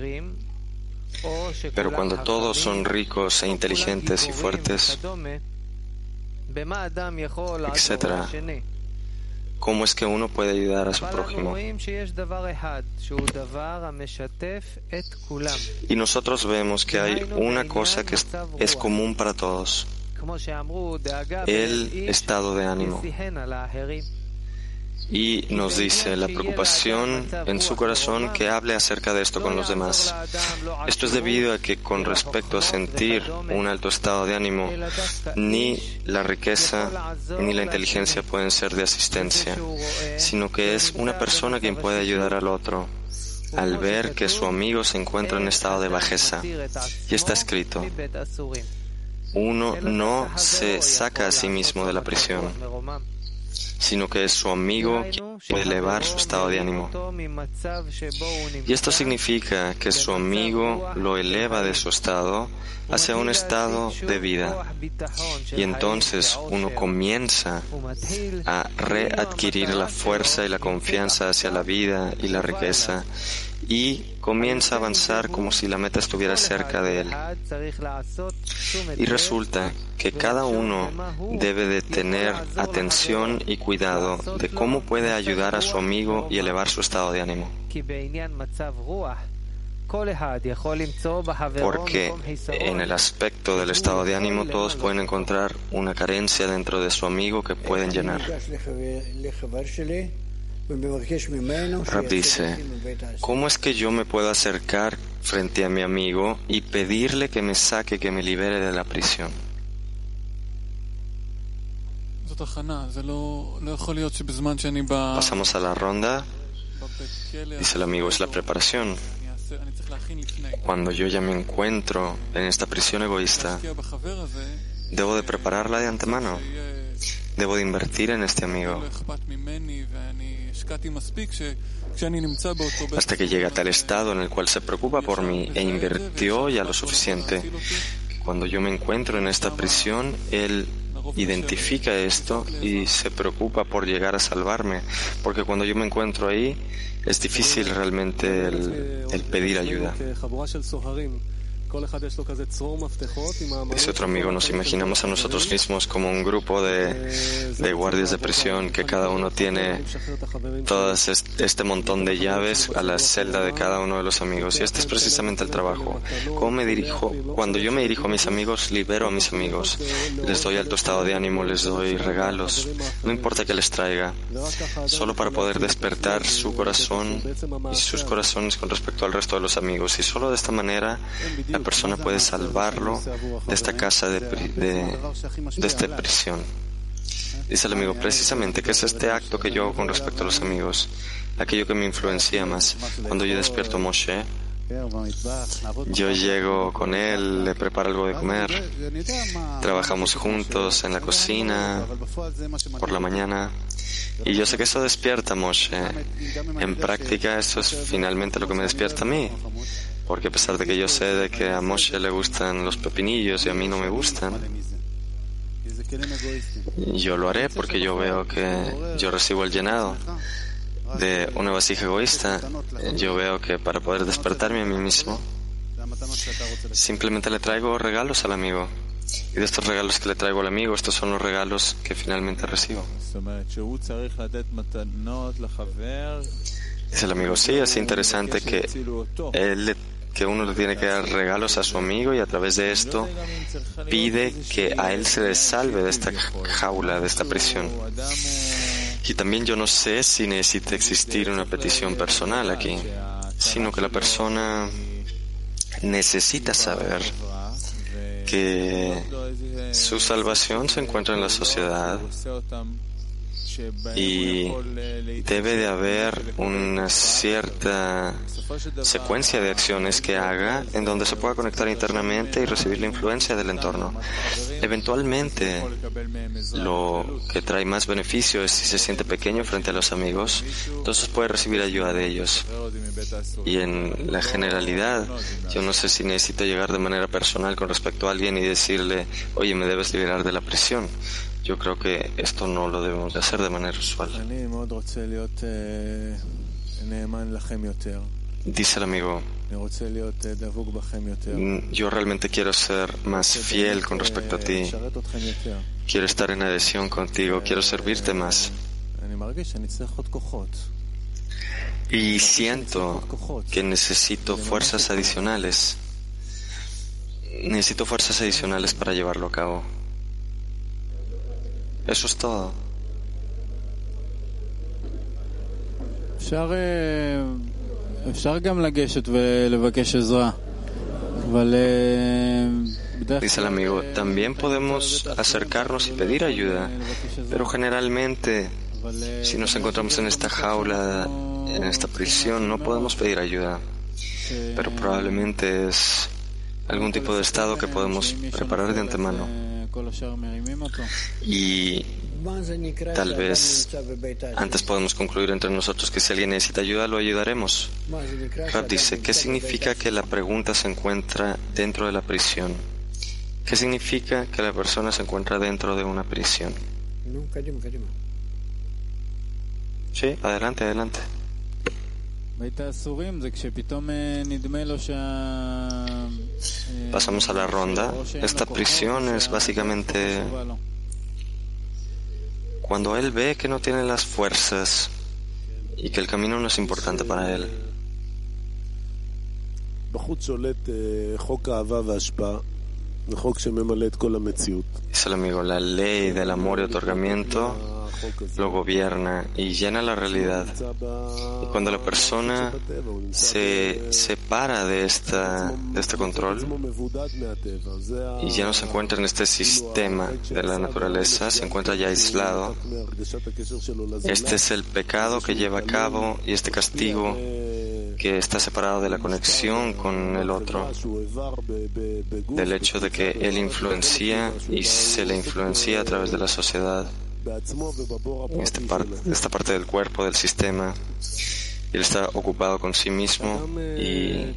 Pero cuando todos son ricos e inteligentes y fuertes, etcétera, ¿cómo es que uno puede ayudar a su prójimo? Y nosotros vemos que hay una cosa que es, es común para todos: el estado de ánimo. Y nos dice la preocupación en su corazón que hable acerca de esto con los demás. Esto es debido a que con respecto a sentir un alto estado de ánimo, ni la riqueza ni la inteligencia pueden ser de asistencia, sino que es una persona quien puede ayudar al otro al ver que su amigo se encuentra en estado de bajeza. Y está escrito, uno no se saca a sí mismo de la prisión, sino que es su amigo quien puede elevar su estado de ánimo. Y esto significa que su amigo lo eleva de su estado hacia un estado de vida. Y entonces uno comienza a readquirir la fuerza y la confianza hacia la vida y la riqueza, y comienza a avanzar como si la meta estuviera cerca de él. Y resulta que cada uno debe de tener atención y cuidado de cómo puede ayudar a su amigo y elevar su estado de ánimo. Porque en el aspecto del estado de ánimo todos pueden encontrar una carencia dentro de su amigo que pueden llenar. Rab dice, ¿cómo es que yo me puedo acercar frente a mi amigo y pedirle que me saque, que me libere de la prisión? Pasamos a la ronda. Dice el amigo, es la preparación. Cuando yo ya me encuentro en esta prisión egoísta, debo de prepararla de antemano. Debo de invertir en este amigo hasta que llegue a tal estado en el cual se preocupa por mí e invirtió ya lo suficiente. Cuando yo me encuentro en esta prisión, él identifica esto y se preocupa por llegar a salvarme, porque cuando yo me encuentro ahí es difícil realmente el, el pedir ayuda. Dice otro amigo, nos imaginamos a nosotros mismos como un grupo de, de guardias de prisión, que cada uno tiene todas este montón de llaves a la celda de cada uno de los amigos. Y este es precisamente el trabajo. ¿Cómo me dirijo? Cuando yo me dirijo a mis amigos, libero a mis amigos. Les doy alto estado de ánimo, les doy regalos. No importa que les traiga. Solo para poder despertar su corazón y sus corazones con respecto al resto de los amigos. Y solo de esta manera la persona puede salvarlo de esta casa de, de, de esta prisión. Dice el amigo, precisamente, ¿qué es este acto que yo hago con respecto a los amigos? Aquello que me influencia más. Cuando yo despierto a Moshe, yo llego con él, le preparo algo de comer, trabajamos juntos en la cocina por la mañana, y yo sé que eso despierta a Moshe. En práctica, eso es finalmente lo que me despierta a mí, porque a pesar de que yo sé de que a Moshe le gustan los pepinillos y a mí no me gustan, yo lo haré porque yo veo que yo recibo el llenado de una vasija egoísta. Yo veo que para poder despertarme a mí mismo, simplemente le traigo regalos al amigo. Y de estos regalos que le traigo al amigo, estos son los regalos que finalmente recibo. Dice el amigo, sí, es interesante que él, que uno le tiene que dar regalos a su amigo y a través de esto pide que a él se le salve de esta jaula, de esta prisión. Y también yo no sé si necesita existir una petición personal aquí, sino que la persona necesita saber que su salvación se encuentra en la sociedad y debe de haber una cierta secuencia de acciones que haga en donde se pueda conectar internamente y recibir la influencia del entorno. Eventualmente, lo que trae más beneficio es si se siente pequeño frente a los amigos, entonces puede recibir ayuda de ellos. Y en la generalidad, yo no sé si necesito llegar de manera personal con respecto a alguien y decirle, oye, me debes liberar de la prisión. Yo creo que esto no lo debemos de hacer de manera usual. Dice el amigo, yo realmente quiero ser más fiel con respecto a ti. Quiero estar en adhesión contigo, quiero servirte más. Y siento que necesito fuerzas adicionales. Necesito fuerzas adicionales para llevarlo a cabo. Eso es todo. Dice el amigo, también podemos acercarnos y pedir ayuda, pero generalmente, si nos encontramos en esta jaula, en esta prisión, no podemos pedir ayuda, pero probablemente es algún tipo de estado que podemos preparar de antemano. Y tal vez antes podemos concluir entre nosotros que si alguien necesita ayuda, lo ayudaremos. Rab dice, ¿qué significa que la pregunta se encuentra dentro de la prisión? ¿Qué significa que la persona se encuentra dentro de una prisión? Sí, adelante, adelante. Pasamos a la ronda. Esta prisión es básicamente cuando él ve que no tiene las fuerzas y que el camino no es importante para él. Dice el amigo, la ley del amor y otorgamiento lo gobierna y llena la realidad. Y cuando la persona se separa de, esta, de este control y ya no se encuentra en este sistema de la naturaleza, se encuentra ya aislado. Este es el pecado que lleva a cabo y este castigo que está separado de la conexión con el otro, del hecho de que él influencia y se le influencia a través de la sociedad, esta parte, esta parte del cuerpo, del sistema. Él está ocupado con sí mismo y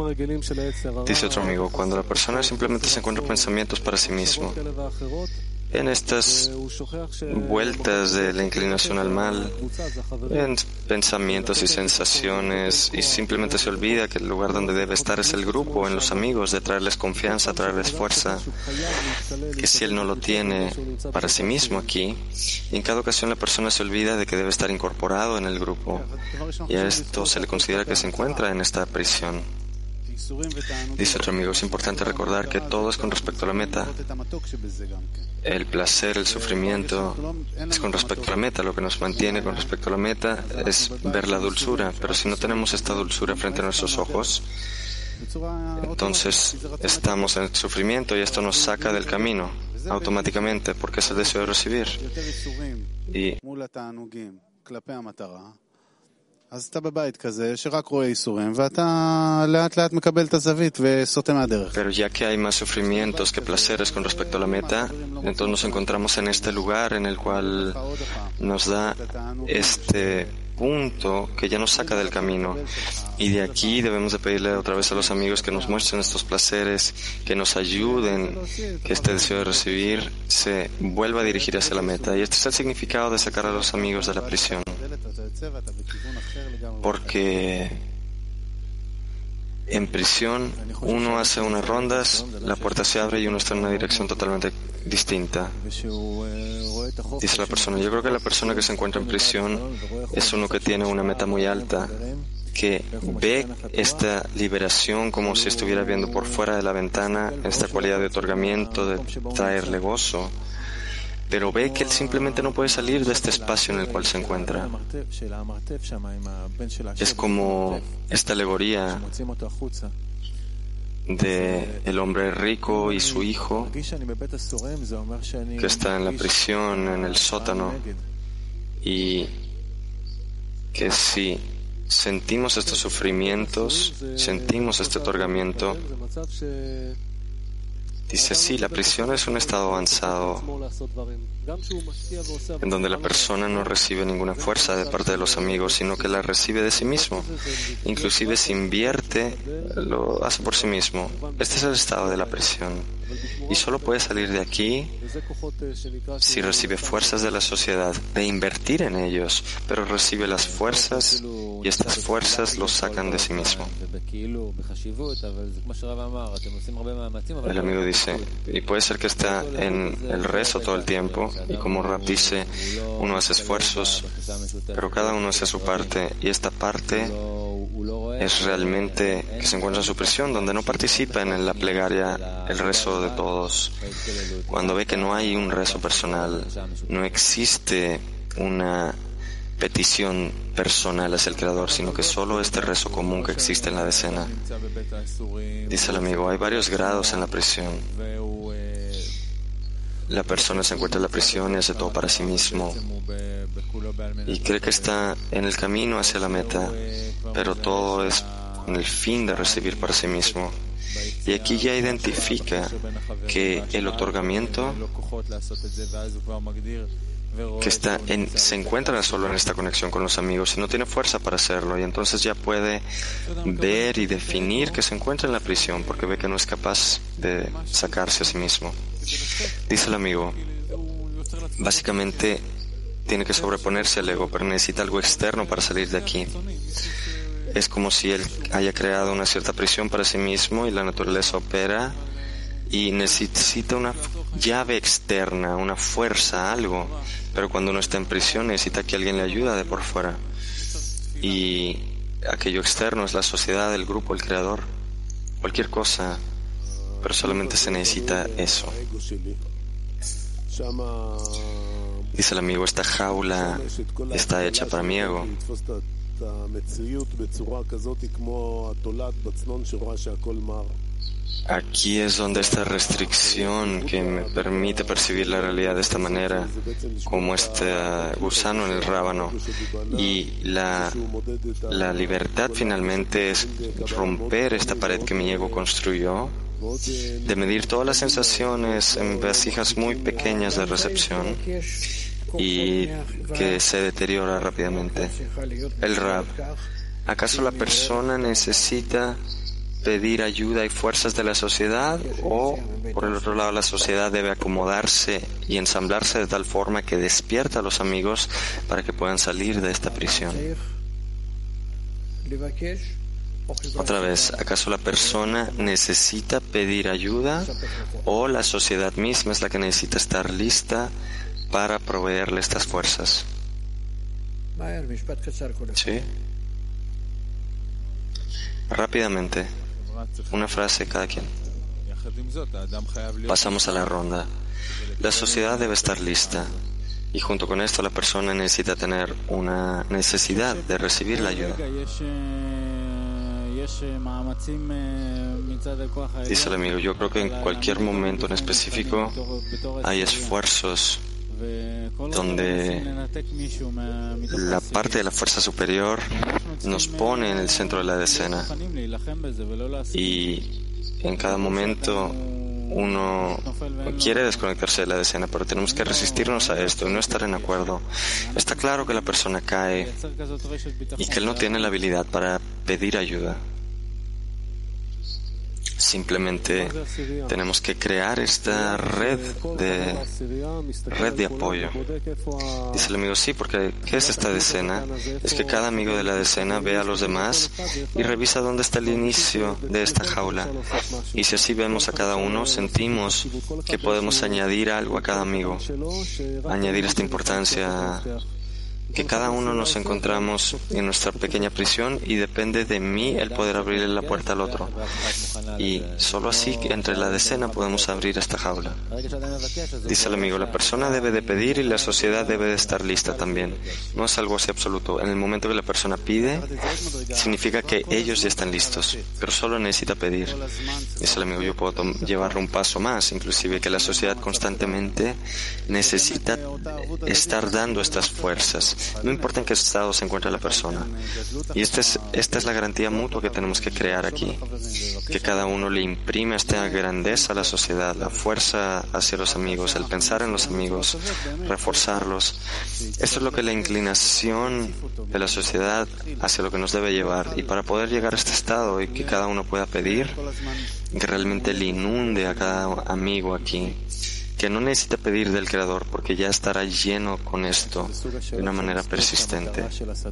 dice otro amigo, cuando la persona simplemente se encuentra pensamientos para sí mismo en estas vueltas de la inclinación al mal, en pensamientos y sensaciones, y simplemente se olvida que el lugar donde debe estar es el grupo, en los amigos, de traerles confianza, traerles fuerza, que si él no lo tiene para sí mismo aquí, y en cada ocasión la persona se olvida de que debe estar incorporado en el grupo, y a esto se le considera que se encuentra en esta prisión. Dice otro amigo, es importante recordar que todo es con respecto a la meta. El placer, el sufrimiento es con respecto a la meta. Lo que nos mantiene con respecto a la meta es ver la dulzura. Pero si no tenemos esta dulzura frente a nuestros ojos, entonces estamos en el sufrimiento y esto nos saca del camino automáticamente, porque es el deseo de recibir. Y Pero ya que hay más sufrimientos que placeres con respecto a la meta, entonces nos encontramos en este lugar en el cual nos da este punto que ya nos saca del camino. Y de aquí debemos de pedirle otra vez a los amigos que nos muestren estos placeres, que nos ayuden, que este deseo de recibir se vuelva a dirigir hacia la meta. Y este es el significado de sacar a los amigos de la prisión. Porque en prisión uno hace unas rondas, la puerta se abre y uno está en una dirección totalmente distinta. Dice la persona, yo creo que la persona que se encuentra en prisión es uno que tiene una meta muy alta, que ve esta liberación como si estuviera viendo por fuera de la ventana, esta cualidad de otorgamiento, de traerle gozo, pero ve que él simplemente no puede salir de este espacio en el cual se encuentra. Es como esta alegoría de el hombre rico y su hijo que está en la prisión, en el sótano, y que si sentimos estos sufrimientos, sentimos este otorgamiento, dice, sí, la prisión es un estado avanzado en donde la persona no recibe ninguna fuerza de parte de los amigos, sino que la recibe de sí mismo. Inclusive si invierte, lo hace por sí mismo. Este es el estado de la prisión. Y solo puede salir de aquí si recibe fuerzas de la sociedad, de invertir en ellos, pero recibe las fuerzas y estas fuerzas los sacan de sí mismo. El amigo dice, y puede ser que está en el rezo todo el tiempo, y como Rab dice, uno hace esfuerzos, pero cada uno hace su parte, y esta parte es realmente que se encuentra en su prisión, donde no participa en la plegaria, el rezo de todos. Cuando ve que no hay un rezo personal, no existe una petición personal hacia el Creador, sino que solo este rezo común que existe en la decena. Dice el amigo, hay varios grados en la prisión. La persona se encuentra en la prisión y hace todo para sí mismo y cree que está en el camino hacia la meta, pero todo es con el fin de recibir para sí mismo. Y aquí ya identifica que el otorgamiento que está en, se encuentra solo en esta conexión con los amigos y no tiene fuerza para hacerlo, y entonces ya puede ver y definir que se encuentra en la prisión porque ve que no es capaz de sacarse a sí mismo. Dice el amigo, básicamente tiene que sobreponerse al ego, pero necesita algo externo para salir de aquí. Es como si él haya creado una cierta prisión para sí mismo y la naturaleza opera y necesita una llave externa, una fuerza, algo. Pero cuando uno está en prisión necesita que alguien le ayude de por fuera. Y aquello externo es la sociedad, el grupo, el creador, cualquier cosa, pero solamente se necesita eso. Dice el amigo, esta jaula está hecha para mi ego. Aquí es donde esta restricción que me permite percibir la realidad de esta manera, como este gusano en el rábano, y la, la libertad finalmente es romper esta pared que mi ego construyó, de medir todas las sensaciones en vasijas muy pequeñas de recepción y que se deteriora rápidamente. El Rab, ¿acaso la persona necesita pedir ayuda y fuerzas de la sociedad, o por el otro lado la sociedad debe acomodarse y ensamblarse de tal forma que despierta a los amigos para que puedan salir de esta prisión? Otra vez, ¿acaso la persona necesita pedir ayuda o la sociedad misma es la que necesita estar lista para proveerle estas fuerzas? Sí. Rápidamente, una frase cada quien. Pasamos a la ronda. La sociedad debe estar lista y junto con esto la persona necesita tener una necesidad de recibir la ayuda. Dice el amigo, yo creo que en cualquier momento en específico hay esfuerzos donde la parte de la fuerza superior nos pone en el centro de la decena y en cada momento uno quiere desconectarse de la decena, pero tenemos que resistirnos a esto y no estar en acuerdo. Está claro que la persona cae y que él no tiene la habilidad para pedir ayuda. Simplemente tenemos que crear esta red de red de apoyo. Dice el amigo, sí, porque ¿qué es esta decena? Es que cada amigo de la decena ve a los demás y revisa dónde está el inicio de esta jaula. Y si así vemos a cada uno, sentimos que podemos añadir algo a cada amigo, añadir esta importancia, que cada uno nos encontramos en nuestra pequeña prisión y depende de mí el poder abrirle la puerta al otro. Y solo así, entre la decena, podemos abrir esta jaula. Dice el amigo, la persona debe de pedir y la sociedad debe de estar lista también. No es algo así absoluto. En el momento que la persona pide, significa que ellos ya están listos, pero solo necesita pedir. Dice el amigo, yo puedo llevarlo un paso más, inclusive que la sociedad constantemente necesita estar dando estas fuerzas. No importa en qué estado se encuentra la persona. Y esta es, esta es la garantía mutua que tenemos que crear aquí. Que cada uno le imprime esta grandeza a la sociedad, la fuerza hacia los amigos, el pensar en los amigos, reforzarlos. Esto es lo que la inclinación de la sociedad hacia lo que nos debe llevar. Y para poder llegar a este estado y que cada uno pueda pedir, que realmente le inunde a cada amigo aquí, que no necesita pedir del Creador porque ya estará lleno con esto de una manera persistente.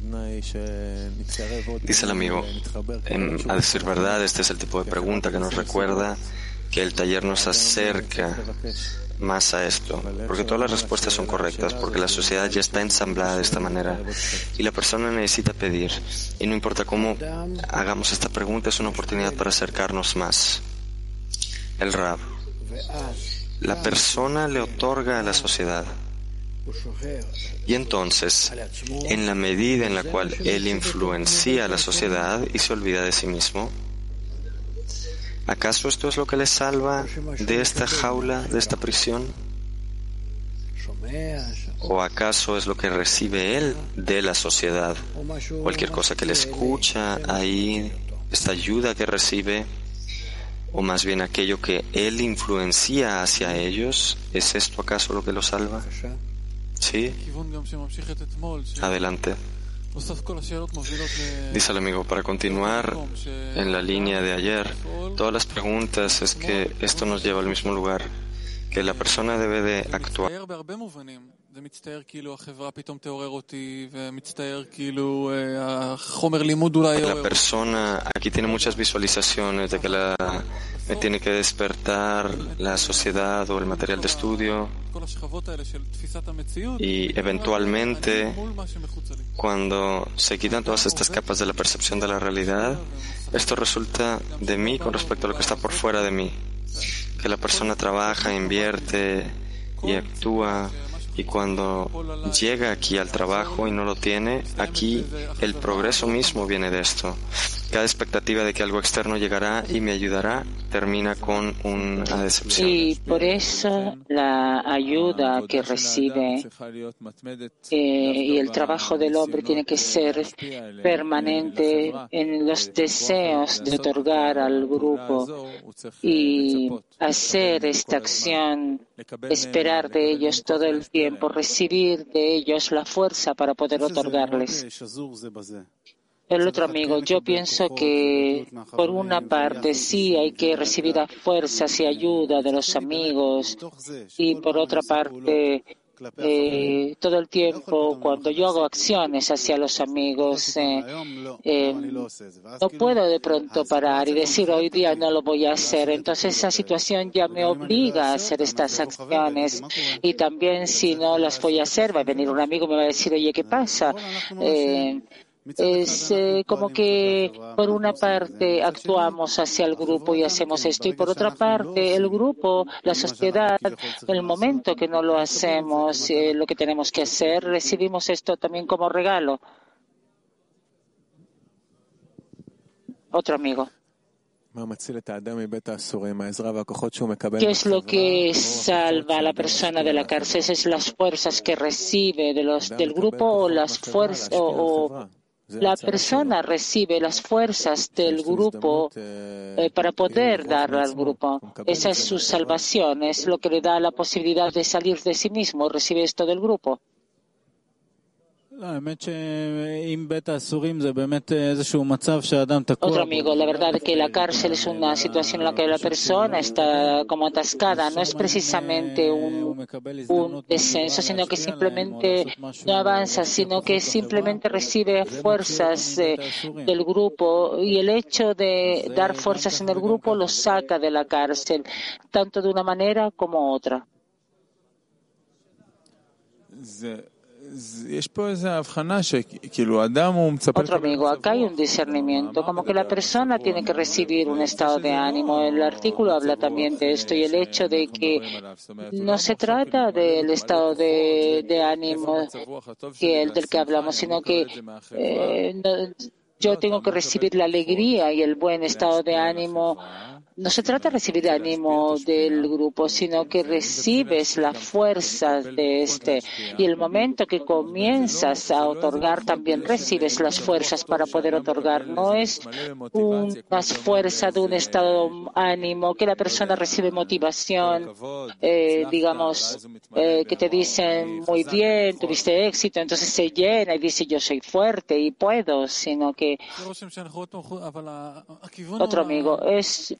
Dice el amigo, en, a decir verdad, este es el tipo de pregunta que nos recuerda que el taller nos acerca más a esto, porque todas las respuestas son correctas, porque la sociedad ya está ensamblada de esta manera y la persona necesita pedir, y no importa cómo hagamos esta pregunta, es una oportunidad para acercarnos más. El Rab, la persona le otorga a la sociedad. Y entonces, en la medida en la cual él influencia a la sociedad y se olvida de sí mismo, ¿acaso esto es lo que le salva de esta jaula, de esta prisión? ¿O acaso es lo que recibe él de la sociedad? Cualquier cosa que le escucha ahí, esta ayuda que recibe, o más bien aquello que él influencia hacia ellos, ¿es esto acaso lo que lo salva? Sí. Adelante. Dice el amigo, para continuar en la línea de ayer, todas las preguntas es que esto nos lleva al mismo lugar, que la persona debe de actuar. La persona aquí tiene muchas visualizaciones de que la, me tiene que despertar la sociedad o el material de estudio, y eventualmente cuando se quitan todas estas capas de la percepción de la realidad, esto resulta de mí con respecto a lo que está por fuera de mí, que la persona trabaja, invierte y actúa. Y cuando llega aquí al trabajo y no lo tiene, aquí el progreso mismo viene de esto. Cada expectativa de que algo externo llegará y me ayudará termina con una decepción. Y por eso la ayuda que recibe eh, y el trabajo del hombre tiene que ser permanente en los deseos de otorgar al grupo y hacer esta acción, esperar de ellos todo el tiempo, recibir de ellos la fuerza para poder otorgarles. El otro amigo, yo pienso que por una parte sí hay que recibir a fuerzas y ayuda de los amigos y por otra parte eh, todo el tiempo cuando yo hago acciones hacia los amigos eh, eh, no puedo de pronto parar y decir hoy día no lo voy a hacer. Entonces esa situación ya me obliga a hacer estas acciones y también si no las voy a hacer va a venir un amigo y me va a decir oye, ¿qué pasa? Eh, Es eh, como que por una parte actuamos hacia el grupo y hacemos esto y por otra parte el grupo, la sociedad, en el momento que no lo hacemos, eh, lo que tenemos que hacer, recibimos esto también como regalo. Otro amigo. ¿Qué es lo que salva a la persona de la cárcel? ¿Es las fuerzas que recibe de los, del grupo o las fuerzas o, o la persona recibe las fuerzas del grupo eh, para poder dar al grupo? Esa es su salvación, es lo que le da la posibilidad de salir de sí mismo, recibe esto del grupo. Otro amigo, la verdad es que la cárcel es una situación en la que la persona está como atascada, no es precisamente un, un descenso, sino que simplemente no avanza, sino que simplemente recibe fuerzas eh, del grupo y el hecho de dar fuerzas en el grupo lo saca de la cárcel, tanto de una manera como otra. Otro amigo, acá hay un discernimiento, como que la persona tiene que recibir un estado de ánimo. El artículo habla también de esto y el hecho de que no se trata del estado de, de ánimo que el del que hablamos, sino que eh, no, yo tengo que recibir la alegría y el buen estado de ánimo. No se trata de recibir ánimo del grupo, sino que recibes la fuerza de este. Y el momento que comienzas a otorgar, también recibes las fuerzas para poder otorgar. No es una fuerza de un estado de ánimo que la persona recibe motivación, eh, digamos, eh, que te dicen muy bien, tuviste éxito, entonces se llena y dice yo soy fuerte y puedo, sino que otro amigo es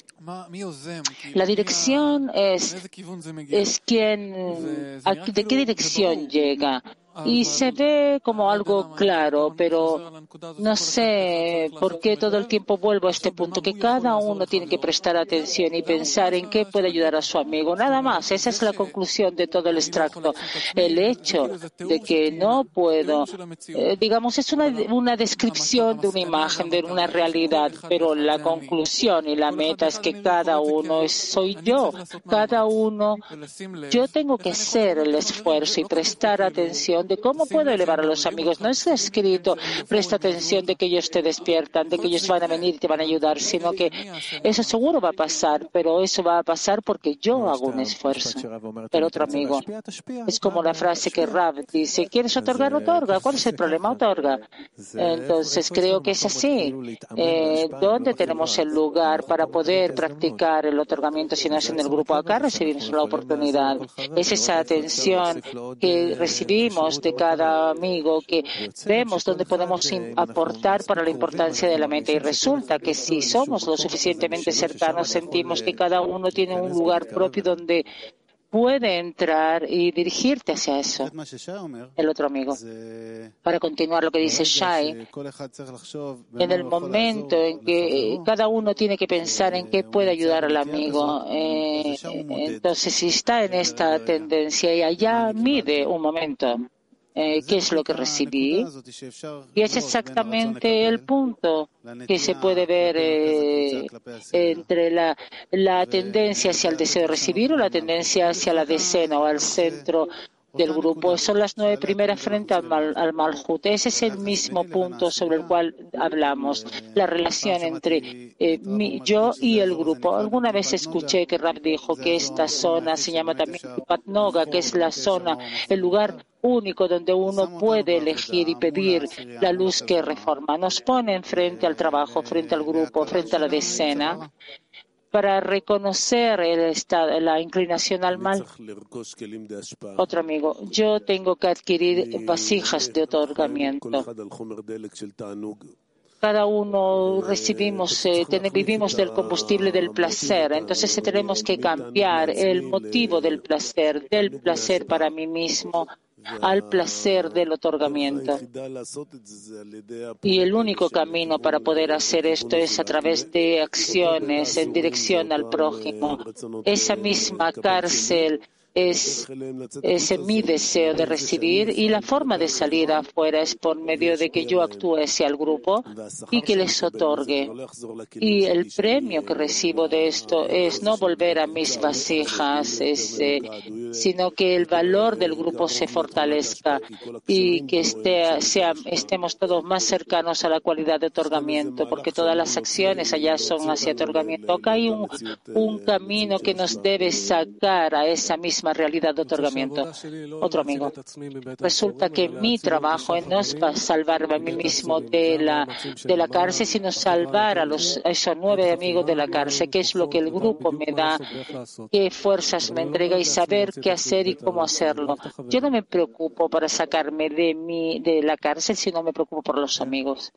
la dirección es, es quien, ¿de qué dirección llega? Y se ve como algo claro, pero no sé por qué todo el tiempo vuelvo a este punto, que cada uno tiene que prestar atención y pensar en qué puede ayudar a su amigo. Nada más, esa es la conclusión de todo el extracto. El hecho de que no puedo, eh, digamos, es una, una descripción de una imagen, de una realidad, pero la conclusión y la meta es que cada uno es, soy yo, cada uno, yo tengo que hacer el esfuerzo y prestar atención de cómo puedo elevar a los amigos. No es escrito, presta atención de que ellos te despiertan, de que ellos van a venir y te van a ayudar, sino que eso seguro va a pasar, pero eso va a pasar porque yo hago un esfuerzo. El otro amigo, es como la frase que Rav dice, ¿quieres otorgar? Otorga. ¿Cuál es el problema? Otorga. Entonces creo que es así. Eh, ¿Dónde tenemos el lugar para poder practicar el otorgamiento si no es en el grupo? Acá recibimos la oportunidad. Es esa atención que recibimos de cada amigo, que vemos dónde podemos aportar para la importancia de la mente. Y resulta que si somos lo suficientemente cercanos, sentimos que cada uno tiene un lugar propio donde puede entrar y dirigirte hacia eso. El otro amigo. Para continuar lo que dice Shai, en el momento en que cada uno tiene que pensar en qué puede ayudar al amigo, eh, entonces si está en esta tendencia y allá mide un momento. Eh, ¿Qué es lo que recibí? Y es exactamente el punto que se puede ver eh, entre la, la tendencia hacia el deseo de recibir o la tendencia hacia la decena o al centro del grupo. Son las nueve primeras frente al, mal, al Malhut. Ese es el mismo punto sobre el cual hablamos, la relación entre eh, mi, yo y el grupo. Alguna vez escuché que Rab dijo que esta zona se llama también Patnoga, que es la zona, el lugar único donde uno puede elegir y pedir la luz que reforma. Nos pone frente al trabajo, frente al grupo, frente a la decena, para reconocer el estado, la inclinación al mal. Otro amigo, yo tengo que adquirir vasijas de otorgamiento. cada uno recibimos, eh, ten, vivimos del combustible del placer. Entonces tenemos que cambiar el motivo del placer, del placer para mí mismo, al placer del otorgamiento. Y el único camino para poder hacer esto es a través de acciones en dirección al prójimo. Esa misma cárcel es, es mi deseo de recibir, y la forma de salir afuera es por medio de que yo actúe hacia el grupo y que les otorgue. Y el premio que recibo de esto es no volver a mis vasijas, es, eh, sino que el valor del grupo se fortalezca y que esté, sea, estemos todos más cercanos a la cualidad de otorgamiento, porque todas las acciones allá son hacia otorgamiento. Acá hay un, un camino que nos debe sacar a esa misma realidad de otorgamiento. Otro amigo, resulta que mi trabajo no es para salvarme a mí mismo de la, de la cárcel, sino salvar a, los, a esos nueve amigos de la cárcel, que es lo que el grupo me da, qué fuerzas me entrega y saber qué hacer y cómo hacerlo. Yo no me preocupo para sacarme de, mi, de la cárcel, sino me preocupo por los amigos.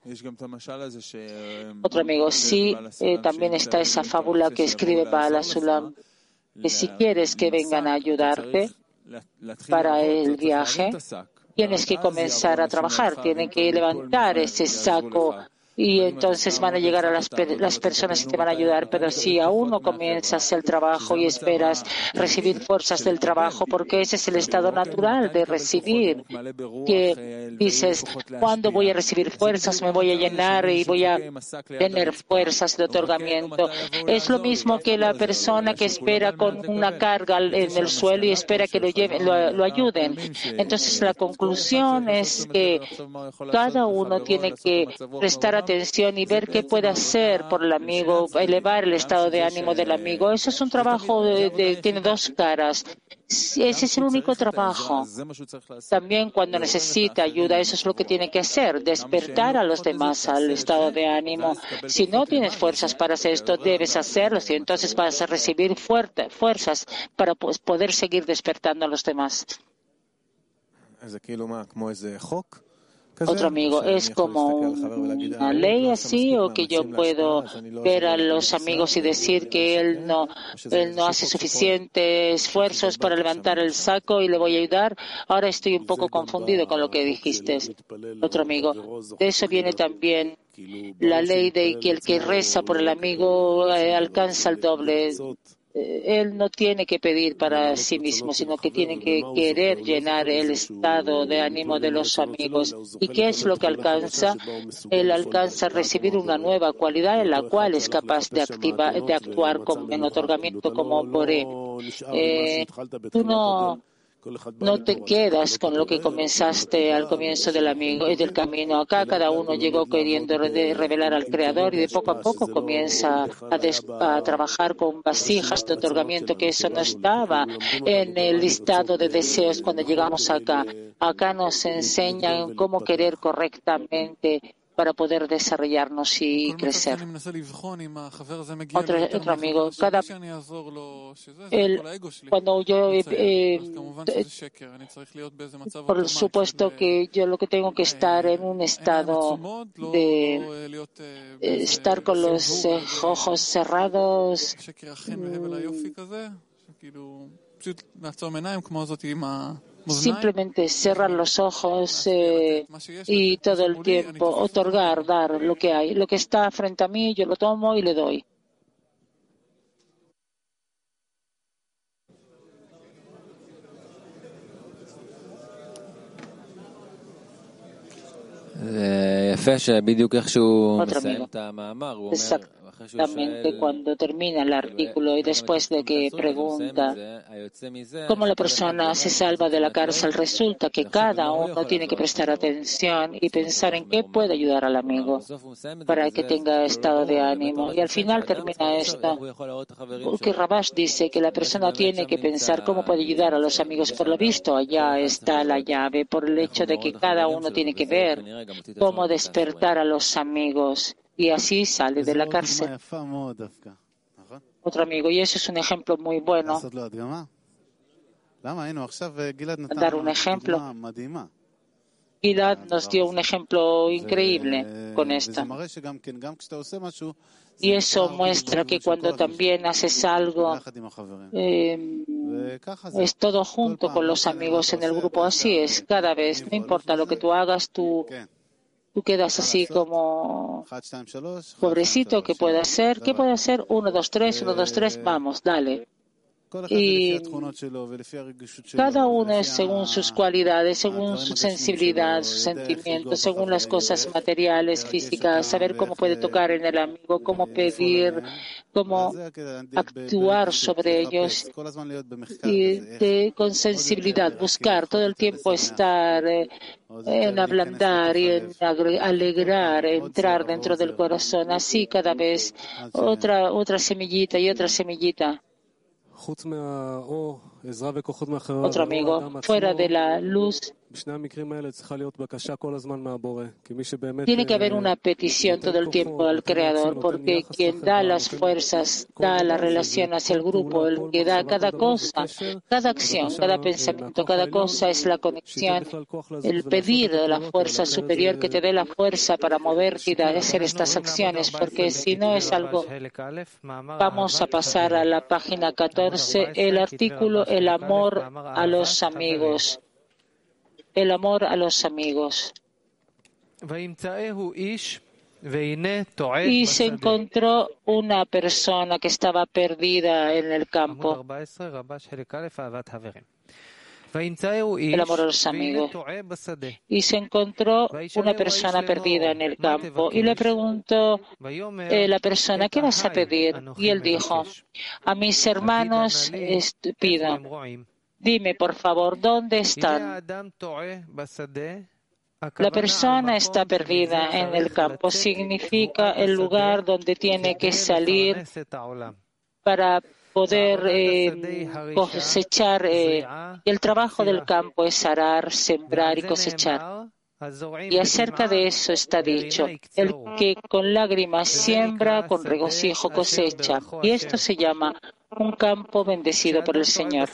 Otro amigo, sí, eh, también está esa fábula que escribe Baal HaSulam, que si quieres que vengan a ayudarte para el viaje, tienes que comenzar a trabajar, tienes que levantar ese saco, y entonces van a llegar a las, las personas que te van a ayudar. Pero si aún no comienzas el trabajo y esperas recibir fuerzas del trabajo, porque ese es el estado natural de recibir, que dices, ¿cuándo voy a recibir fuerzas? Me voy a llenar y voy a tener fuerzas de otorgamiento. Es lo mismo que la persona que espera con una carga en el suelo y espera que lo, lleven, lo, lo ayuden. Entonces la conclusión es que cada uno tiene que prestar atención y ver qué puede hacer por el amigo, elevar el estado de ánimo del amigo. Eso es un trabajo de, de, tiene dos caras. Ese es el único trabajo. También cuando necesita ayuda, eso es lo que tiene que hacer, despertar a los demás al estado de ánimo. Si no tienes fuerzas para hacer esto, debes hacerlo, y entonces vas a recibir fuerte, fuerzas para pues, poder seguir despertando a los demás. Otro amigo, ¿es como una ley así, o que yo puedo ver a los amigos y decir que él no, él no hace suficientes esfuerzos para levantar el saco y le voy a ayudar? Ahora estoy un poco confundido con lo que dijiste. Otro amigo, de eso viene también la ley de que el que reza por el amigo eh, alcanza el doble. Él no tiene que pedir para sí mismo, sino que tiene que querer llenar el estado de ánimo de los amigos. ¿Y qué es lo que alcanza? Él alcanza a recibir una nueva cualidad en la cual es capaz de, activar, de actuar como en otorgamiento como Boré. Eh, tú no... No te quedas con lo que comenzaste al comienzo del amigo y del camino. Acá cada uno llegó queriendo revelar al Creador, y de poco a poco comienza a, des, a trabajar con vasijas de otorgamiento, que eso no estaba en el listado de deseos cuando llegamos acá. Acá nos enseñan cómo querer correctamente para poder desarrollarnos y crecer. Otro, otro amigo, cada, el, cuando yo, eh, por supuesto que yo lo que tengo que estar en un estado de eh, estar con los eh, ojos cerrados, simplemente cerrar los ojos eh, y todo el tiempo otorgar, dar lo que hay, lo que está frente a mí, yo lo tomo y le doy. Otro amigo. Exactamente cuando termina el artículo y después de que pregunta cómo la persona se salva de la cárcel, resulta que cada uno tiene que prestar atención y pensar en qué puede ayudar al amigo para que tenga estado de ánimo. Y al final termina esto, porque Rabash dice que la persona tiene que pensar cómo puede ayudar a los amigos. Por lo visto, allá está la llave, por el hecho de que cada uno tiene que ver cómo despertar a los amigos. Y así sale de la cárcel. Otro amigo, y eso es un ejemplo muy bueno. Dar un ejemplo. Gilad nos dio un ejemplo increíble con esto. Y eso muestra que cuando también haces algo, eh, es todo junto con los amigos en el grupo. Así es, cada vez, no importa lo que tú hagas, tú, tú quedas así como pobrecito. ¿Qué puede hacer? ¿Qué puede hacer? Uno, dos, tres, uno, dos, tres, vamos, dale. Y cada uno es según sus cualidades, según su sensibilidad, sus sentimientos, según las cosas materiales, físicas, saber cómo puede tocar en el amigo, cómo pedir, cómo actuar sobre ellos y de, con sensibilidad, buscar todo el tiempo estar eh, en ablandar y en alegrar, entrar dentro del corazón, así cada vez otra, otra semillita y otra semillita. Otro amigo, fuera de la luz, tiene que haber una petición todo el tiempo al Creador, porque quien da las fuerzas, da la relación hacia el grupo, el que da cada cosa, cada acción, cada pensamiento, cada cosa es la conexión, el pedir de la fuerza superior que te dé la fuerza para moverte y hacer estas acciones, porque si no es algo. Vamos a pasar a la página catorce, el artículo El amor a los amigos. El amor a los amigos. Y se encontró una persona que estaba perdida en el campo. El amor a los amigos. Y se encontró una persona perdida en el campo. Y le preguntó eh, la persona, ¿qué vas a pedir? Y él dijo, a mis hermanos pido. Dime, por favor, ¿dónde están? La persona está perdida en el campo. Significa el lugar donde tiene que salir para poder eh, cosechar. Eh, y el trabajo del campo es arar, sembrar y cosechar. Y acerca de eso está dicho, el que con lágrimas siembra, con regocijo cosecha. Y esto se llama un campo bendecido por el Señor.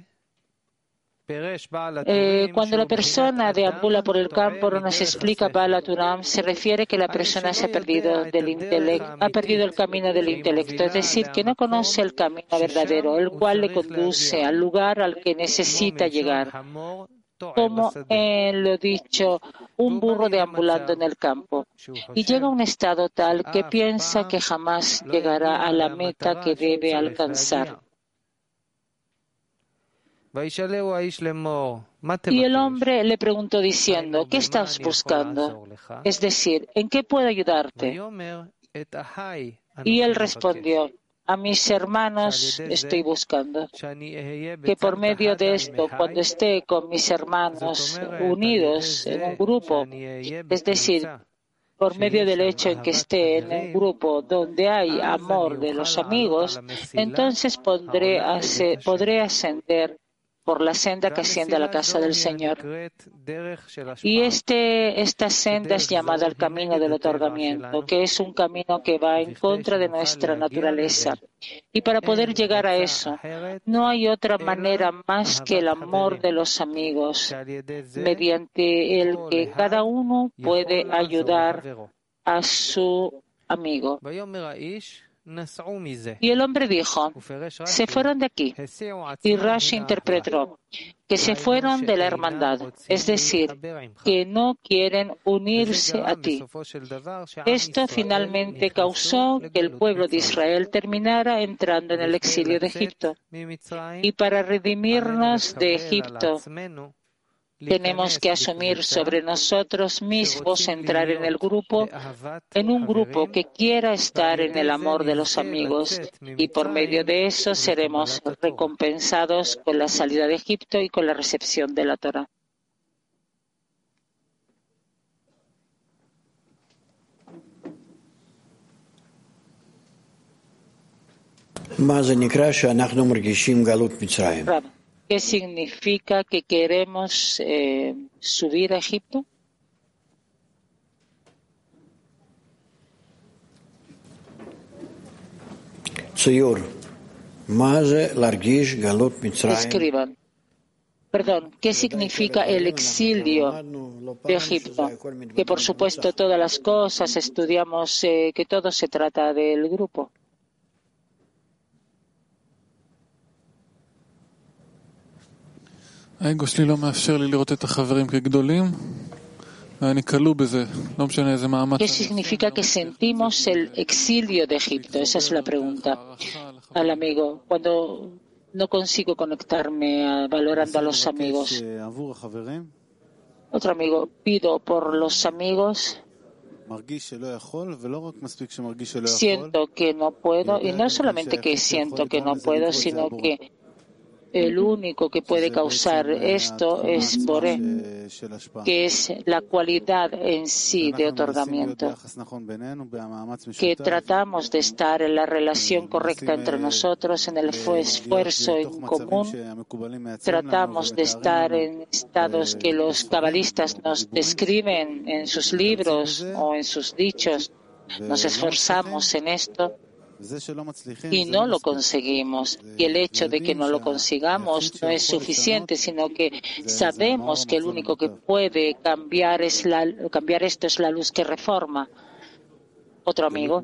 Eh, cuando la persona deambula por el campo, no nos explica Baal HaTuram, se refiere que la persona se ha perdido del intelecto, ha perdido el camino del intelecto, es decir, que no conoce el camino verdadero, el cual le conduce al lugar al que necesita llegar. Como en lo dicho, un burro deambulando en el campo, y llega a un estado tal que piensa que jamás llegará a la meta que debe alcanzar. Y el hombre le preguntó diciendo, ¿qué estás buscando? Es decir, ¿en qué puedo ayudarte? Y él respondió, a mis hermanos estoy buscando, que por medio de esto, cuando esté con mis hermanos unidos en un grupo, es decir, por medio del hecho en que esté en un grupo donde hay amor de los amigos, entonces podré, hacer, podré ascender por la senda que asciende a la casa del Señor. Y este, esta senda es llamada el camino del otorgamiento, que es un camino que va en contra de nuestra naturaleza. Y para poder llegar a eso, no hay otra manera más que el amor de los amigos, mediante el que cada uno puede ayudar a su amigo. Y el hombre dijo, se fueron de aquí. Y Rashi interpretó que se fueron de la hermandad, es decir, que no quieren unirse a ti. Esto finalmente causó que el pueblo de Israel terminara entrando en el exilio de Egipto. Y para redimirnos de Egipto, tenemos que asumir sobre nosotros mismos entrar en el grupo, en un grupo que quiera estar en el amor de los amigos, y por medio de eso seremos recompensados con la salida de Egipto y con la recepción de la Torá. ¿Qué significa que queremos eh, subir a Egipto? Escriban. Perdón, ¿qué significa el exilio de Egipto? Que por supuesto todas las cosas estudiamos, eh, que todo se trata del grupo. האגו שלי לא מאפשר לי לראות את החברים כגדולים, ואני כלוא בזה, לא משנה איזה מאמץ. ¿Qué significa que sentimos el exilio de Egipto? Esa es la pregunta al amigo. Cuando no consigo conectarme a, valorando a los amigos. Otro amigo, pido por los amigos. Siento que no puedo, y no solamente que siento que no puedo, sino que el único que puede causar esto es Boré, que es la cualidad en sí de otorgamiento, que tratamos de estar en la relación correcta entre nosotros, en el esfuerzo en común, tratamos de estar en estados que los cabalistas nos describen en sus libros o en sus dichos, nos esforzamos en esto, y no lo conseguimos. Y el hecho de que no lo consigamos no es suficiente, sino que sabemos que el único que puede cambiar, es la, cambiar esto es la luz que reforma. Otro amigo.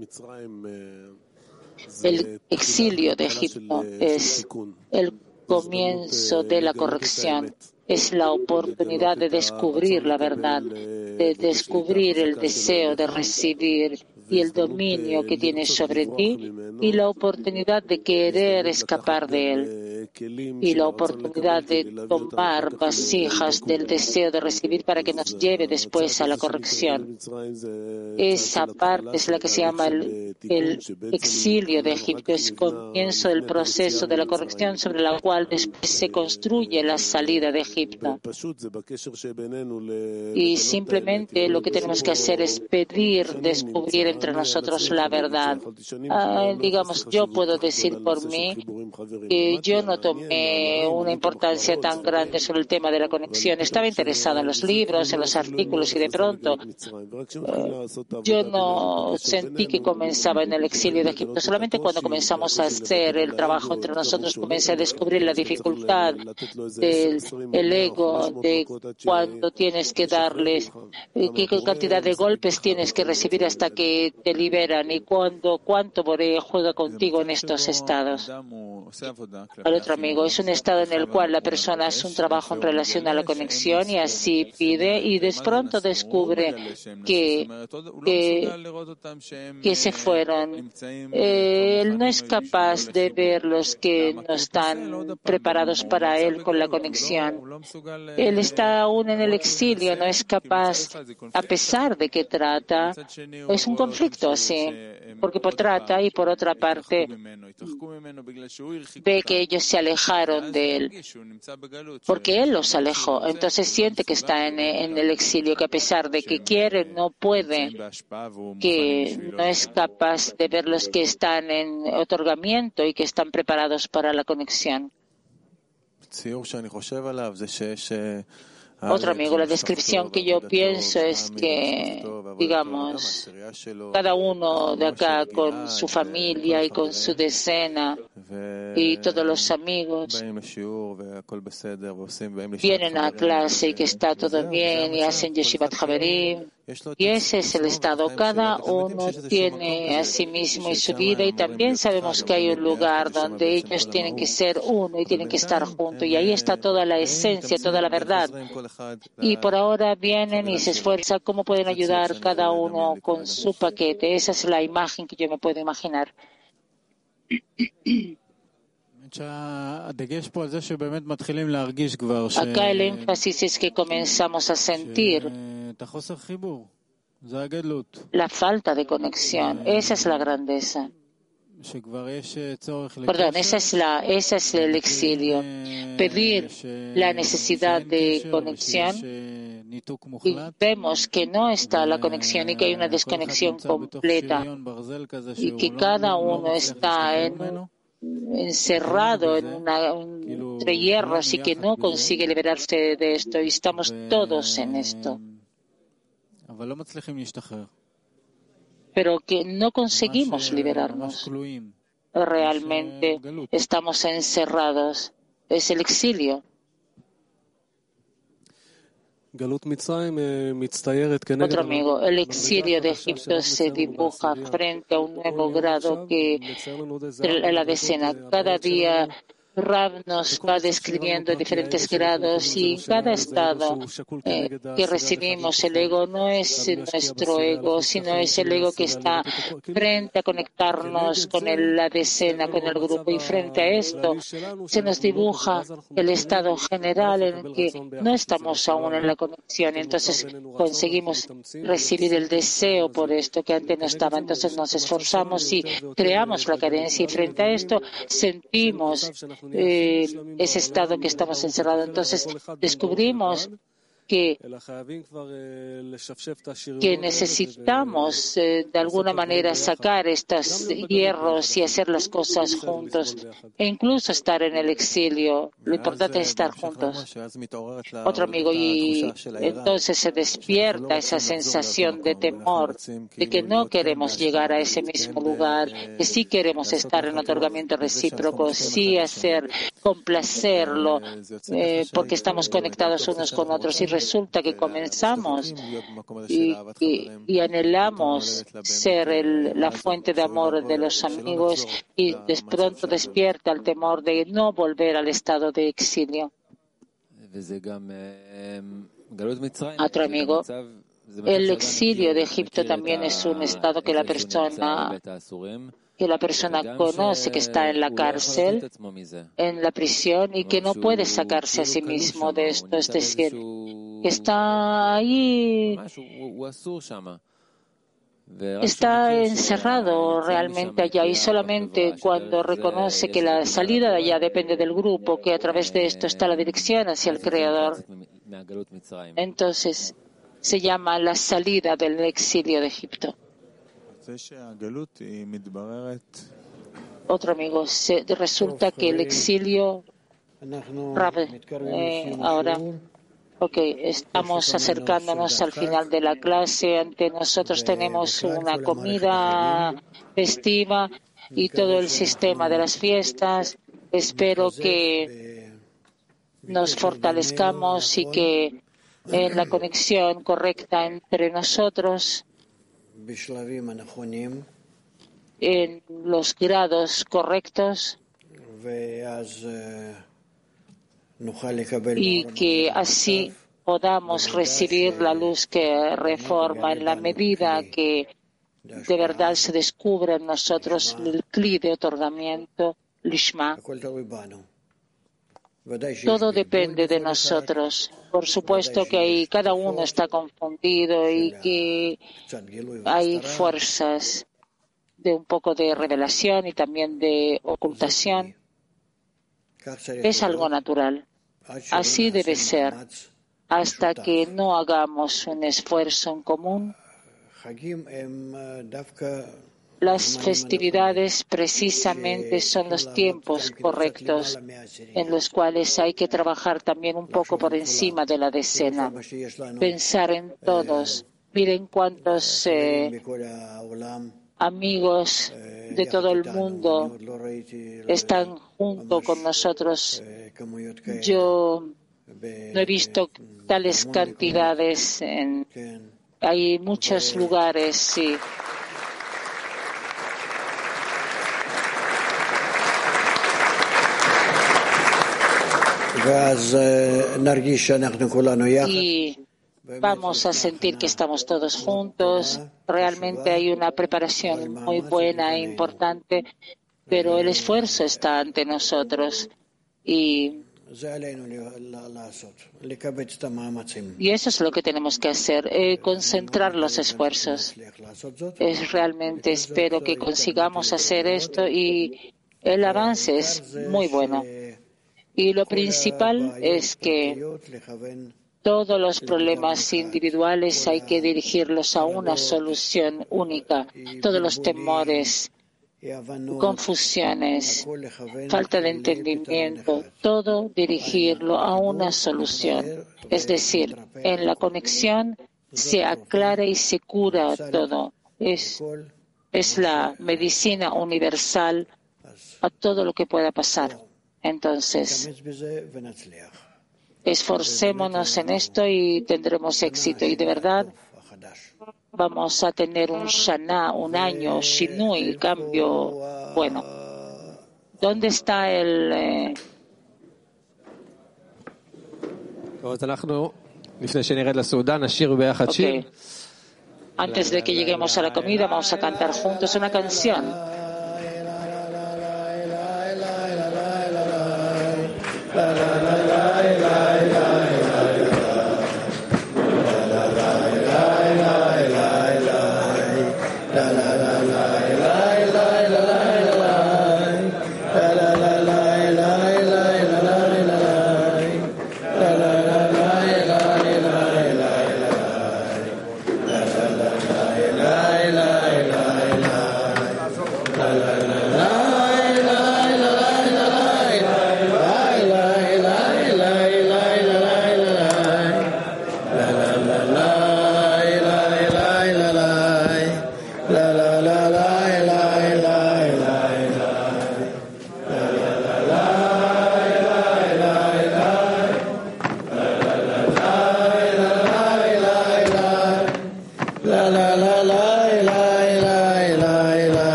El exilio de Egipto es el comienzo de la corrección. Es la oportunidad de descubrir la verdad, de descubrir el deseo de recibir y el dominio que tienes sobre ti y la oportunidad de querer escapar de él y la oportunidad de tomar vasijas del deseo de recibir para que nos lleve después a la corrección. Esa parte es la que se llama el, el exilio de Egipto, es comienzo del proceso de la corrección sobre la cual después se construye la salida de Egipto. Y simplemente lo que tenemos que hacer es pedir, descubrir entre nosotros la verdad. Ah, digamos, yo puedo decir por mí que yo no tomé una importancia tan grande sobre el tema de la conexión. Estaba interesada en los libros, en los artículos y de pronto eh, yo no sentí que comenzaba en el exilio de Egipto. Solamente cuando comenzamos a hacer el trabajo entre nosotros comencé a descubrir la dificultad del el ego, de cuando tienes que darles, eh, qué cantidad de golpes tienes que recibir hasta que te liberan y cuando, cuánto Boré juega contigo en estos estados. Al otro amigo, es un estado en el cual la persona hace un trabajo en relación a la conexión y así pide y de pronto descubre que, que, que se fueron. Eh, él no es capaz de ver los que no están preparados para él con la conexión. Él está aún en el exilio, no es capaz, a pesar de que trata. Es un conflicto así, porque por trata y por otra parte ve que ellos se alejaron de él, porque él los alejó. Entonces siente que está en, en el exilio, que a pesar de que quiere, no puede, que no es capaz de ver los que están en otorgamiento y que están preparados para la conexión. Otro amigo, la descripción que yo pienso es que, digamos, cada uno de acá con su familia y con su decena y todos los amigos vienen a clase y que está todo bien y hacen Yeshivat Haverim. Y ese es el estado. Cada uno tiene a sí mismo y su vida y también sabemos que hay un lugar donde ellos tienen que ser uno y tienen que estar juntos y ahí está toda la esencia, toda la verdad. Y por ahora vienen y se esfuerzan cómo pueden ayudar cada uno con su paquete. Esa es la imagen que yo me puedo imaginar. Acá el énfasis es que comenzamos a sentir la falta de conexión. Esa es la grandeza. Perdón, esa es la, esa es el exilio. Pedir la necesidad de conexión y vemos que no está la conexión y que hay una desconexión completa y que cada uno está en un encerrado en una, un, entre hierros y que no consigue liberarse de esto y estamos todos en esto, pero que no conseguimos liberarnos. Realmente estamos encerrados. Es el exilio. Otro amigo, el exilio de Egipto se dibuja frente a un nuevo grado que la decena. Cada día Rav nos va describiendo diferentes grados y en cada estado eh, que recibimos el ego no es nuestro ego, sino es el ego que está frente a conectarnos con el, la decena, con el grupo. Y frente a esto se nos dibuja el estado general en el que no estamos aún en la conexión. Entonces conseguimos recibir el deseo por esto que antes no estaba. Entonces nos esforzamos y creamos la carencia y frente a esto sentimos Eh, ese estado que estamos encerrados. Entonces descubrimos que, que necesitamos eh, de alguna manera sacar estos hierros y hacer las cosas juntos e incluso estar en el exilio. Lo importante es estar juntos. Otro amigo, y entonces se despierta esa sensación de temor, de que no queremos llegar a ese mismo lugar, que sí queremos estar en otorgamiento recíproco, sí hacer, complacerlo, eh, porque estamos conectados unos con otros. Y resulta que comenzamos y, y, y anhelamos ser el, la fuente de amor de los amigos y de pronto despierta el temor de no volver al estado de exilio. Otro amigo, el exilio de Egipto también es un estado que la persona que la persona conoce que está en la cárcel, en la prisión y que no puede sacarse a sí mismo de esto, es decir, que está ahí, está encerrado realmente allá y solamente cuando reconoce que la salida de allá depende del grupo, que a través de esto está la dirección hacia el Creador, entonces se llama la salida del exilio de Egipto. Otro amigo, se, resulta que el exilio, eh, ahora, ok, estamos acercándonos al final de la clase, ante nosotros tenemos una comida festiva y todo el sistema de las fiestas. Espero que nos fortalezcamos y que en la conexión correcta entre nosotros, en los grados correctos, y que así podamos recibir la luz que reforma en la medida que de verdad se descubre en nosotros el cli de otorgamiento, Lishma. Todo depende de nosotros. Por supuesto que ahí cada uno está confundido y que hay fuerzas de un poco de revelación y también de ocultación. Es algo natural. Así debe ser. Hasta que no hagamos un esfuerzo en común, las festividades precisamente son los tiempos correctos en los cuales hay que trabajar también un poco por encima de la decena, pensar en todos. Miren cuántos eh, amigos de todo el mundo están junto con nosotros. Yo no he visto tales cantidades. En, hay muchos lugares, sí. Y vamos a sentir que estamos todos juntos. Realmente hay una preparación muy buena e importante, pero el esfuerzo está ante nosotros. Y, y eso es lo que tenemos que hacer, eh, concentrar los esfuerzos. Es realmente espero que consigamos hacer esto y el avance es muy bueno. Y lo principal es que todos los problemas individuales hay que dirigirlos a una solución única. Todos los temores, confusiones, falta de entendimiento, todo dirigirlo a una solución. Es decir, en la conexión se aclara y se cura todo. Es, es la medicina universal a todo lo que pueda pasar. Entonces, esforcémonos en esto y tendremos éxito. Y de verdad vamos a tener un Shana, un año, Shinui, cambio bueno. ¿Dónde está el...? Eh... Okay. Antes de que lleguemos a la comida, vamos a cantar juntos una canción.